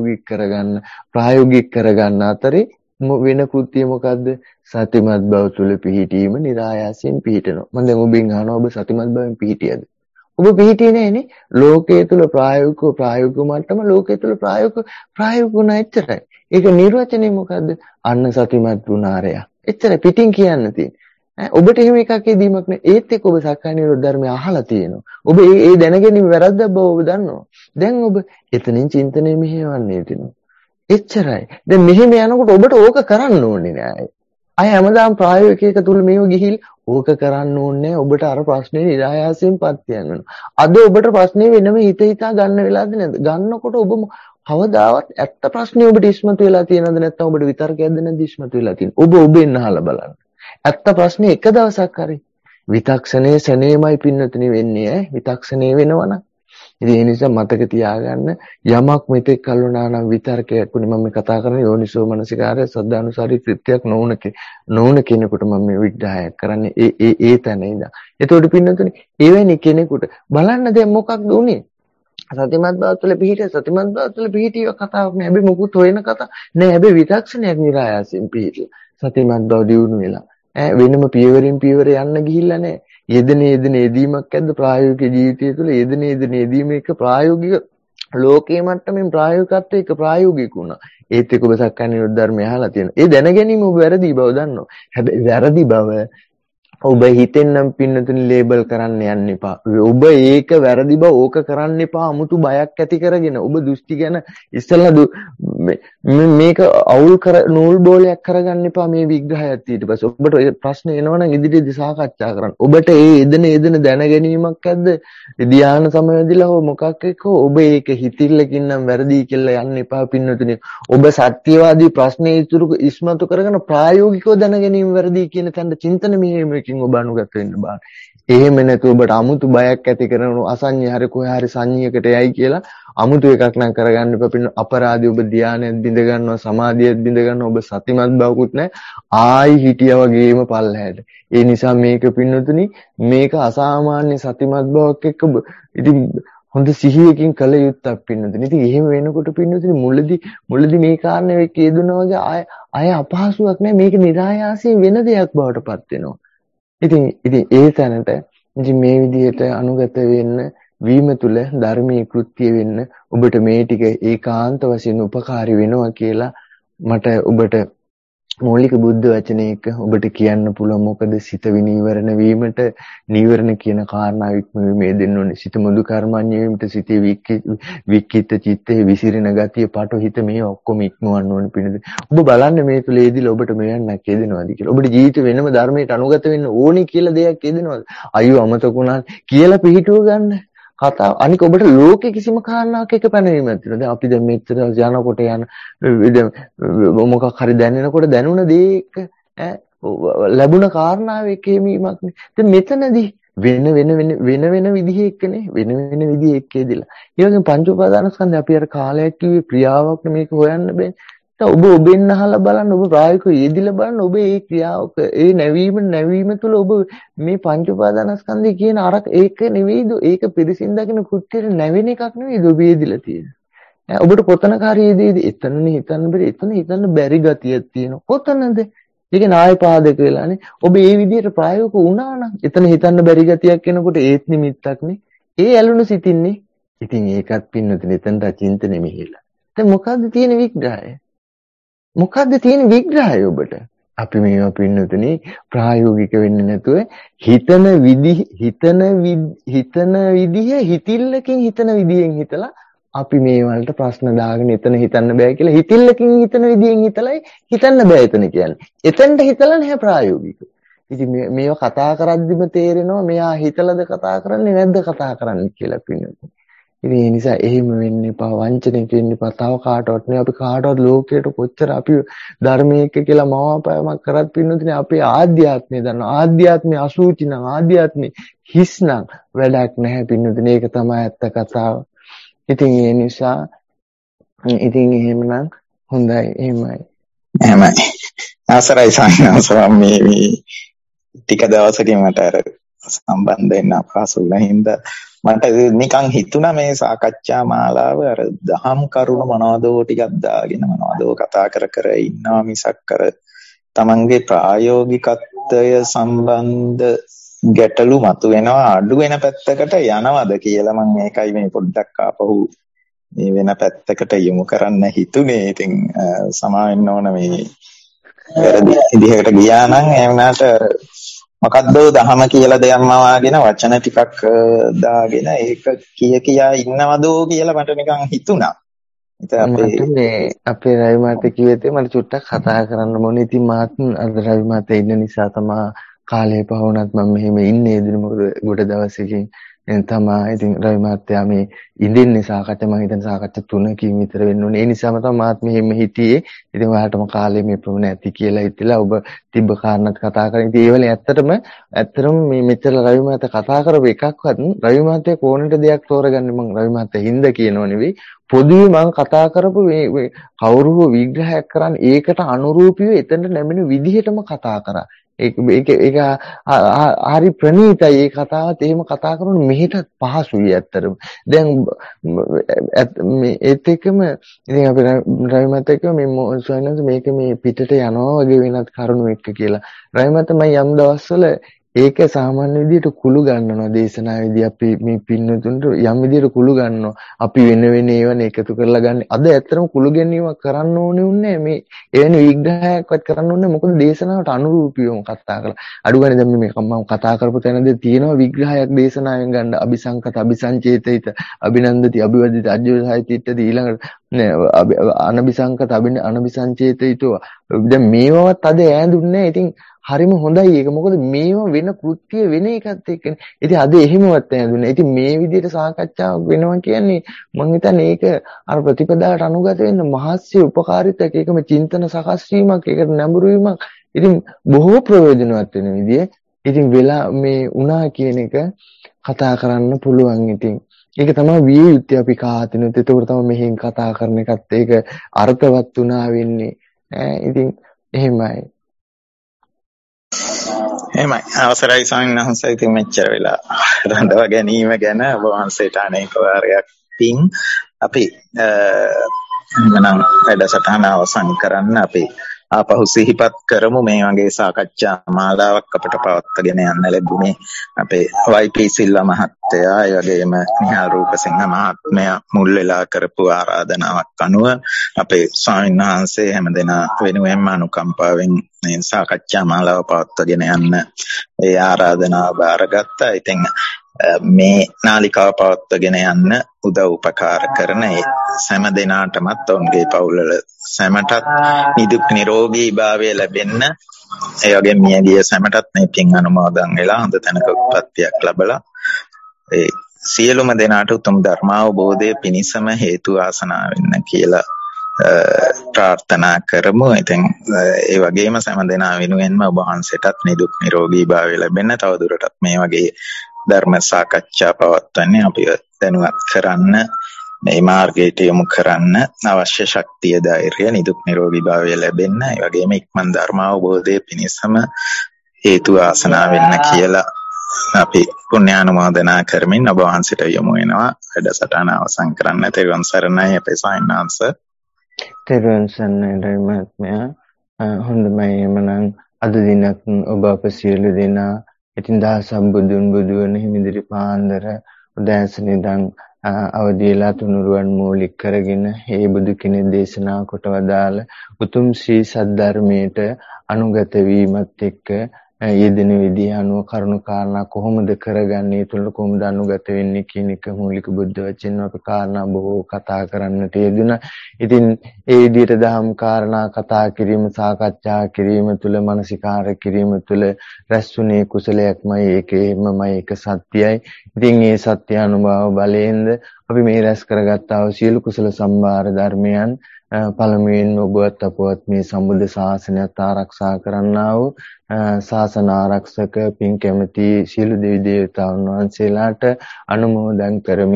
ප්‍රායෝගික කරගන්න අතරේ වෙන කෘත්‍යය මොකද්ද? සතිමත් බව තුල පිහිටීම નિરાයාසයෙන් පිහිටනවා. මම දැන් ඔබෙන් අහනවා ඔබ සතිමත් බවෙන් පිහිටියද? ඔබ පිහිටියේ නෑනේ. ලෝකයේ තුල ප්‍රායෝගික මට්ටම ලෝකයේ තුල ප්‍රායෝගික නැච්චරයි. ඒක නිර්වචනය මොකද්ද? අන්න සතිමත් වුණාරය. එච්චර පිටින් කියන්න තියෙන්නේ. ඔබට එහෙම එකක් එදීමක් නෑ. ඒත් එක්ක ඔබ සක්කාය නිරෝධ ධර්මය අහලා තියෙනවා. ඔබ ඒ දැනගැනීම වැරද්දක් බව ඔබ දන්නවා. දැන් ඔබ එතනින් චින්තනය මෙහෙවන්නේ තියෙනවා. එච්චරයි. දැන් මෙහෙම යනකොට ඔබට ඕක කරන්න ඕනේ නෑ. අය හැමදාම ප්‍රායෝගික තුල මේව ගිහිල් ඕක කරන්න ඕනේ ඔබට අර ප්‍රශ්නේ නිරායාසයෙන්පත් යනවා. අද ඔබට ප්‍රශ්නේ වෙනම හිතා ගන්න වෙලාද නැද්ද? ගන්නකොට ඔබ කවදාවත් ඇත්ත ප්‍රශ්නේ ඔබට ඉස්මතු වෙලා තියෙනවද නැත්නම් ඔබට විතර්කයක්ද නැද්ද ඉස්මතු වෙලා තියෙන්නේ? ඔබෙන් අහලා බලන්න. ඇත්ත ප්‍රශ්නේ එක දවසක් හරි විතක්ෂණයේ සෙනෙමයි පින්නතුනි වෙන්නේ විතක්ෂණයේ වෙනවනම්. ඉතින් ඒ නිසා මතක තියාගන්න යමක් මෙතෙක් කල් වුණා නම් විතර්කයක් වුණේ මම කතා කරන්නේ යෝනිසෝ මනසිකාරය සද්ධානුසාරී කෘත්‍යයක් නොවුන කෙනෙකුට මම මේ විග්‍රහයක් කරන්නේ ඒ තැන ඉඳන්. එතකොට පින්නතුනි එවැනි කෙනෙකුට බලන්න දැන් මොකක්ද උනේ? සතිමත් බව තුළ පිහිටිය කතාවක් නෑ. හැබැයි මොකුත් හොයන කතා නෑ. හැබැයි විතක්ෂණයක් નિરાයාසයෙන් පිහිටිලා. සතිමත් බව දියුණු වෙලා. වෙනම පියවරින් පියවර යන්න ගිහිල්ලා නෑ. යෙදෙන යෙදීමක් ඇද්ද ප්‍රායෝගික ජීවිතය තුළ යෙදෙන යෙදීම එක ප්‍රායෝගික ලෝකයේ මට්ටමින් ප්‍රායෝගිකත්වය එක ප්‍රායෝගික වුණා. ඒත් එක්ක ඔබ සක්කාය නිරෝධ ධර්මය අහලා තියෙනවා. ඒ දැන ගැනීම ඔබ වැරදි බව දන්නවා. හැබැයි වැරදි බව ඔබ හිතෙන්නම් පින්නතුනි ලේබල් කරන්න යන්න එපා. ඔබ ඒක වැරදි බව ඕක කරන්න එපා. 아무තු බයක් ඇති කරගෙන ඔබ දෘෂ්ටි ගැන ඉස්සෙල්ලා මේක අවුල් නූල් බෝලයක් කරගන්න එපා මේ විග්‍රහයත් ඊට පස්සේ. ඔබට ප්‍රශ්න එනවනම් ඉදිරියේදී සාකච්ඡා කරන්න. ඔබට ඒ එදෙන දැන ගැනීමක් ඇද්ද? ධ්‍යාන සමයේදීලා හෝ මොකක් එක්ක ඔබ ඒක හිතිල්ලකින් නම් වැරදි කියලා යන්න එපා පින්නතුනි. ඔබ සත්‍යවාදී ප්‍රශ්නේ ඉස්මතු කරගෙන ප්‍රායෝගිකව දැන ගැනීම වැරදි කියන තැනට චින්තන මෙහෙයමකින් ඔබ අනුගත වෙන්න බෑ. එහෙම නැතුව ඔබට අමුතු බයක් ඇති කරන අසඤ්ඤ හරි කොහේ හරි සංඤ්ඤයකට යයි කියලා අමුතු එකක් නම් කරගන්න එපා. පින්න අපරාධي ඔබ ධානයත් බිඳ ගන්නවා, සමාධියත් බිඳ ගන්නවා, ඔබ සතිමත් බවකුත් නැහැ. ආයි හිටියා වගේම පල්ලහැට. ඒ නිසා මේක පින්නතුනි මේක අසාමාන්‍ය සතිමත් බවක් එක්ක ඉතින් හොඳ සිහියකින් කළ යුත්තක් පින්නතුනි. ඉතින් එහෙම වෙනකොට පින්නතුනි මුලදී මේ කාරණේ එක්ක යෙදුනා වගේ ආය අපහසුයක් නැහැ. මේක નિરાයාසයෙන් වෙන දෙයක් බවට පත් වෙනවා. ඉතින් ඒ තැනට ඉතින් මේ විදිහට අනුගත වෙන්න වීම තුල ධර්මීය කෘත්‍ය වෙන්න ඔබට මේ ටික ඒකාන්ත වශයෙන් උපකාරී වෙනවා කියලා මට ඔබට මූලික බුද්ධ වචනයක ඔබට කියන්න පුළුවන්. මොකද සිත විනීවරණ වීමට නීවරණ කියන කාරණාව ඉක්මවීමේ දෙන්න ඕනේ. සිත මුදු කර්මඤ්ඤ වීමට සිතේ වික්කිත චිත්තේ විසිරෙන ගතිය පටු හිත මේ ඔක්කොම ඉක්මවන්න ඕනේ පිළිද. ඔබ බලන්න මේ තුලේදීලා ඔබට මෙයන්ක් හේදෙනවද කියලා. ඔබට ජීවිත වෙනම ධර්මයට අනුගත වෙන්න ඕනි කියලා දෙයක් හේදෙනවද? අයියෝ අමතක වුණා කියලා පිළිටුව ගන්න. කතාව අනික ඔබට ලෝකේ කිසිම කාරණාවක් එක පැනවීමක් තියෙනවා. දැන් අපි දැන් මෙච්චර යනකොට මොකක් හරි දැනෙනකොට දැනුණ දේ එක ලැබුණ කාරණාව එකේමීමක් නේ. දැන් මෙතනදී වෙන විදිහේ එක්කනේ වෙන විදිහේ එක්කේදීලා. ඒ වගේම පංච උපාදානස්කන්ධය අපි අර කාලයක් කිව්වේ ක්‍රියාවක් මේක හොයන්න බෑ. ඔබ ඔබෙන් අහලා බලන්න ඔබ ප්‍රායෝගිකව යෙදිලා බලන්න ඔබ ඒ ක්‍රියාවක ඒ නැවීම තුළ ඔබ මේ පංච උපාදානස්කන්ධය කියන අර ඒක නෙවෙයිද ඒක පිරිසින් දකින්න කුට්ටියට නැවෙන එකක් නෙවෙයිද ඔබ යෙදිලා තියෙන්නේ. ඔබට කොතනක හරි යෙදෙයිද එතනනේ හිතන්න බැරි එතන හිතන්න බැරි ගතියක් තියෙනවා. කොතනද? ඒක නාය පාදක වෙලානේ. ඔබ මේ විදිහට ප්‍රායෝගික වුණා නම් එතන හිතන්න බැරි ගතියක් එනකොට ඒත් නිමිත්තක් නේ. ඒ ඇලුණු සිතින්නේ. ඉතින් ඒකත් පින්නතුනේ එතනට චින්තනෙ මෙහෙලා. දැන් මොකද්ද තියෙන විග්‍රහය? මොකද්ද තියෙන විග්‍රහය ඔබට? අපි මේවා පින්නතුනේ ප්‍රායෝගික වෙන්නේ නැතුව හිතන විදිහ හිතිල්ලකින් හිතන විදිහෙන් හිතලා අපි මේ වලට ප්‍රශ්න දාගෙන එතන හිතන්න බෑ කියලා හිතිල්ලකින් හිතන විදිහෙන් හිතලයි හිතන්න බෑ එතන කියන්නේ. එතනට හිතලා නැහැ ප්‍රායෝගික. ඉතින් මේවා කතා කරද්දිම තේරෙනවා මෙයා හිතලාද කතා කරන්නේ නැද්ද කතා කරන්නේ කියලා පින්නතුනේ. ඉතින් ඒ නිසා එහෙම වෙන්න එපා වංචනෙක වෙන්න එපා. තව කාටවත් නෙවෙයි අපි කාටවත් ලෝකයට කොච්චර අපි ධර්මයක කියලා මවාපෑමක් කරත් පින්නතුනේ අපේ ආධ්‍යාත්මය දන්න ආධ්‍යාත්මය අසුචි නම් ආධ්‍යාත්මය හිස් නම් වැඩක් නැහැ පින්නතුනේ. ඒක තමයි ඇත්ත කතාව. ඉතින් ඒ නිසා ඉතින් එහෙමනම් හොඳයි එහෙමයි. අවසරයි සංඝ මේ ටික දවසකින් මට අර සම්බන්ධ වෙන්න අපහසු වුණා හින්දා මට නිකන් හිතුණා මේ සාකච්ඡා මාලාව අර දහම් කරුණු මොනවදෝ ටිකක් දාගෙන මොනවදෝ කතා කර ඉන්නවා මිසක් අර තමන්ගේ ප්‍රායෝගිකත්වය සම්බන්ධ ගැටලු මතුවෙනවා අඩු වෙන පැත්තකට යනවද කියලා මම මේකයි මේ පොඩ්ඩක් ආපහු මේ වෙන පැත්තකට යොමු කරන්න හිතුනේ. ඉතින් සමාවෙන්න ඕන මේ වැරදි විදිහකට ගියා නම් ඒ වුණාට මොකද්ද දහම කියලා දෙයක් මවාගෙන වචන ටිකක් දාගෙන ඒක කියා ඉන්නවදෝ කියලා මට නිකන් හිතුණා. මට මේ අපේ රවි මහත්තයා කිව්වේ මට චුට්ටක් කතා කරන්න ඕනේ. ඉතින් මාත් අද රවි මහත්තයා ඉන්න නිසා තමයි කාලේ පහුණත් මම මෙහෙම ඉන්නේ. ඉතින් මොකද ගොඩ දවසකින් තමයි ඉතින් රවි මහත්තයා මේ ඉඳින්නේ සාකච්ඡා මම හිතන සාකච්ඡා 3කින් විතර වෙන්න ඕනේ. ඒ නිසාම තමයි මාත් මෙහෙම හිටියේ. ඉතින් ඔයාලටම කාලේ මේ ප්‍රමුණ ඇති කියලා හිතලා ඔබ තිබ්බ කාරණාත් කතා කරා. ඉතින් ඒ වෙලේ ඇත්තටම මේ මෙච්චර රවි මහත්තයා කතා කරපු එකක්වත් රවි මහත්තයා කොනට දෙයක් තෝරගන්නේ මම රවි මහත්තයා හින්දා කියනව නෙවෙයි. පොදුවේ මම කතා කරපු මේ කවුරු හෝ විග්‍රහයක් කරන්නේ ඒකට අනුරූපීව එතනට නැමෙන විදිහටම කතා කරා. ඒක හරි ප්‍රණීතයි. ඒ කතාවත් එහෙම කතා කරනොත් මෙහෙටත් පහසුයි ඇත්තටම. දැන් මේ ඒත් එක්කම ඉතින් අපි රවි මහත්තයා මේ සොයනස මේක මේ පිටට යනවා වගේ වෙනත් කරුණු එක්ක කියලා. රවි මහත්තයා මම යම් දවස්වල ඒක සාමාන්‍ය විදිහට කුළු ගන්නවා දේශනාවේදී අපි මේ පින්නතුන්ට යම් විදිහට කුළු ගන්නවා. අපි වෙන ඒවානේ එකතු කරලා ගන්න. අද ඇත්තටම කුළු ගැනීමක් කරන්න ඕනේ මේ එවැනි විග්‍රහයක්වත් කරන්න ඕනේ. මොකද දේශනාවට අනුරූපීවම කතා කරලා. අඩු ගානේ දැන් මේ මම කතා කරපු තැනදී තියෙනවා විග්‍රහයක් දේශනාවෙන් ගන්න. අபிසංකත අபிසංචේතිත අභිනන්දති අභිවදිත අජ්ජෝසහිතිට ඊළඟට අනபிසංකත අනபிසංචේතිතෝ. දැන් මේවවත් අද ඈඳුන්නේ නැහැ. ඉතින් හරිම හොඳයි ඒක. මොකද මේව වෙන කෘත්‍ය වෙන එකත් එක්කනේ. ඉතින් අද එහෙමවත් නෑ. ඉතින් මේ විදිහට සාකච්ඡාවක් වෙනවා කියන්නේ මම හිතන්නේ ඒක අර ප්‍රතිපදාවට අනුගත වෙන්න මහත්ය උපකාරීත්වයක්. ඒකම චින්තන සකස් වීමක්, ඒකට නැඹුරු වීමක්. ඉතින් බොහෝ ප්‍රයෝජනවත් වෙන විදිය. ඉතින් වෙලා මේ උනා කියන එක කතා කරන්න පුළුවන්. ඉතින් ඒක තමයි විය යුත්තේ අපි කාතිනුත්. ඒක තමයි මෙහෙන් කතා කරන එකත් ඒක අර්ථවත් උනා වෙන්නේ. ඉතින් එහෙමයි. එහෙමයි. අවසරයි ස්වාමීන් වහන්සේ. ඉතින් මෙච්චර වෙලා රඳව ගැනීම ගැන ඔබ වහන්සේට අනේක වාරයක් පිං. අපි මනම් වැඩසටහන අවසන් කරන්න අපි ආපහු සිහිපත් කරමු මේ වගේ සාකච්ඡා මාලාවක් අපිට පවත්වාගෙන යන්න ලැබුණේ අපේ වයිපී සිල්වා මහත්තයා ඒ වගේම නිහාල් රූපසිංහ මහත්මයා මුල් වෙලා කරපු ආරාධනාවක් අනුව අපේ ස්වාමීන් වහන්සේ හැමදෙනා වෙනුවෙන්ම අනුකම්පාවෙන් මේ සාකච්ඡා මාලාව පවත්වාගෙන යන්න ඒ ආරාධනාව බාරගත්තා. ඉතින් මේ නාලිකාව පවත්වාගෙන යන්න උදව් උපකාර කරන ඒ සෑම දෙනාටමත් ඔවුන්ගේ පවුල්වල සෑමටත් නිදුක් නිරෝගී භාවය ලැබෙන්න ඒ වගේම මියගිය සෑමටත් මේ පින් අනුමෝදන් වෙලා හොඳ තැනක උප්පත්තියක් ලැබලා ඒ සියලුම දෙනාට උතුම් ධර්මාවබෝධය පිණිසම හේතු ආසනා වෙන්න කියලා ප්‍රාර්ථනා කරමු. ඉතින් ඒ වගේම සෑම දෙනා වෙනුවෙන්ම ඔබ වහන්සේටත් නිදුක් නිරෝගී භාවය ලැබෙන්න තවදුරටත් මේ වගේ ධර්ම සාකච්ඡා පවත්වන්නේ අපිව දැනුවත් කරන්න මේ මාර්ගයට යොමු කරන්න අවශ්‍ය ශක්තිය ධෛර්යය නිදුක් නිරෝගී භාවය ලැබෙන්න ඒ වගේම ඉක්මන් ධර්ම අවබෝධයේ පිණිසම හේතු ආසනා වෙන්න කියලා අපි පුණ්‍යානුමෝදනා කරමින් ඔබ වහන්සේට යොමු වෙනවා. වැඩසටහන අවසන් කරන්න. තෙරුවන් සරණයි අපේ සායනාංශ. තෙරුවන් සරණයි මහත්මයා. හොඳයි එමනම් අද දිනක් ඔබ අප සියලු දෙනා ඉතින් දහසක් බුදුන් බුදුවන හිමිදිරි පාන්දර උදෑසන ඉඳන් අවදීලා තුනුරුවන් මූලික කරගෙන හේ බුදු කෙනෙක් දේශනා කොට වදාළ උතුම් ශ්‍රී සද්ධර්මයට අනුගත වීමත් එක්ක යෙදෙන විදිහ අනුව කරුණු කාරණා කොහොමද කරගන්නේ, තුල කොහොමද අනුගත වෙන්නේ කියන එක මූලික බුද්ධ වචන අපි කාරණා බොහෝ කතා කරන්නට යෙදුණා. ඉතින් ඒ විදිහට දහම් කාරණා කතා කිරීම, සාකච්ඡා කිරීම තුල, මානසිකාර කිරීම තුල රැස්ුනේ කුසලයක්මයි. ඒකෙමමයි ඒක සත්‍යයි. ඉතින් මේ සත්‍ය අනුභව බලයෙන්ද අපි මේ රැස් කරගත්තා වූ සියලු කුසල සම්භාර ධර්මයන් පළමුවෙන් ඔබවත් අපවත් මේ සම්බුද්ධ ශාසනයත් ආරක්ෂා කරන්නා වූ ශාසන ආරක්ෂක පින් කැමැති සියලු දෙවි දේවතාවුන් වහන්සේලාට අනුමෝදන්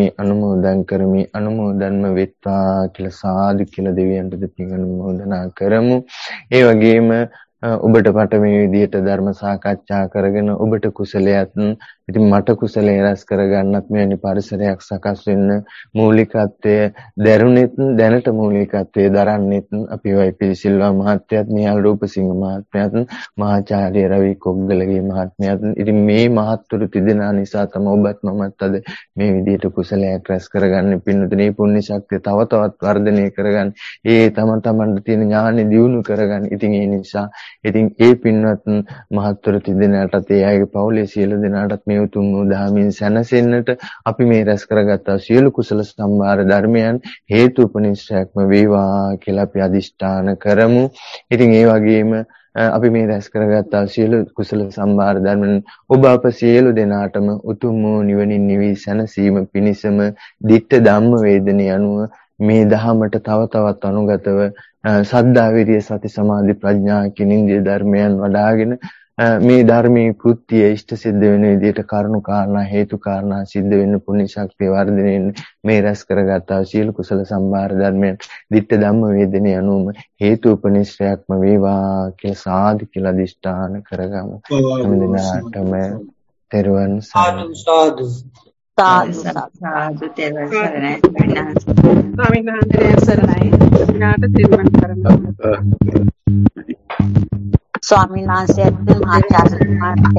කරමි අනුමෝදන්ම වෙත්වා කියලා සාදු කියලා දෙවියන්ට පින් අනුමෝදනා කරමු. ඒ වගේම ඔබට මට මේ විදිහට ධර්ම සාකච්ඡා කරගෙන ඔබට කුසලයක් ඉතින් මට කුසලයේ රැස් කරගන්නත් මෙවැනි පරිසරයක් සකස් වෙන්න මූලිකත්වය දැරුණෙත් දැනට මූලිකත්වයේ දරන්නෙත් අපි වයිපී සිල්වා මහත්තයත් නිහල් රූපසිංහ මහත්මයාත් මහාචාර්ය රවි කොග්ගලගේ මහත්මයාත් ඉතින් මේ මහත්තුරු තිදෙනා නිසා තමයි ඔබත් මමත් අද මේ විදිහට කුසලයක් රැස් කරගන්න පින්නතුනේ පුණ්‍ය ශක්තිය තව තවත් වර්ධනය කරගන්න ඒ තමන්ට තියෙන ඥානෙ දියුණු කරගන්න ඉතින් ඒ නිසා ඉතින් ඒ පින්වත් මහත්තුරු තිදෙනාටත් ඒ අයගේ පවුලේ සියලු දෙනාටත් මේ උතුම් වූ දහමින් සැනසෙන්නට අපි මේ රැස් කරගත්තා සියලු කුසල සම්භාර ධර්මයන් හේතුපනිශ්‍රයක්ම වේවා කියලා අපි අදිෂ්ඨාන කරමු. ඉතින් ඒ වගේම අපි මේ රැස් කරගත්තා සියලු කුසල සම්භාර ධර්මයන් ඔබ අප සියලු දෙනාටම උතුම් වූ නිවනින් නිවි සැනසීම පිණිසම ditta ධම්ම වේදනේ අනුව මේ දහමට තව තවත් අනුගතව සද්ධා විරිය සති සමාධි ප්‍රඥා කියන ඉන්ද්‍රිය ධර්මයන් වඩාගෙන මේ ධර්මයේ කෘත්‍ය ඉෂ්ට සිද්ධ වෙන විදිහට කරුණු කාරණා හේතු කාරණා සිද්ධ වෙන්න පුණ්‍ය ශක්තිය වර්ධනයෙන් මේ රැස් කරගත්තා සියලු කුසල සම්භාර ධර්මයන් ditta ධම්ම වේදනේ අනුම හේතුපනිශ්‍රයක්ම වේවා කියලා සාදු කියලා අදිෂ්ඨාන කරගමු. හැමදෙනාටම තෙරුවන් සරණයි. සාදු තෙරුවන් සරණයි. ස්වාමීන් වහන්සේ සරණයි. නාට තෙරුවන් සරණයි. ස්වාමීන් වහන්සේත් මහාචාර්යතුමාට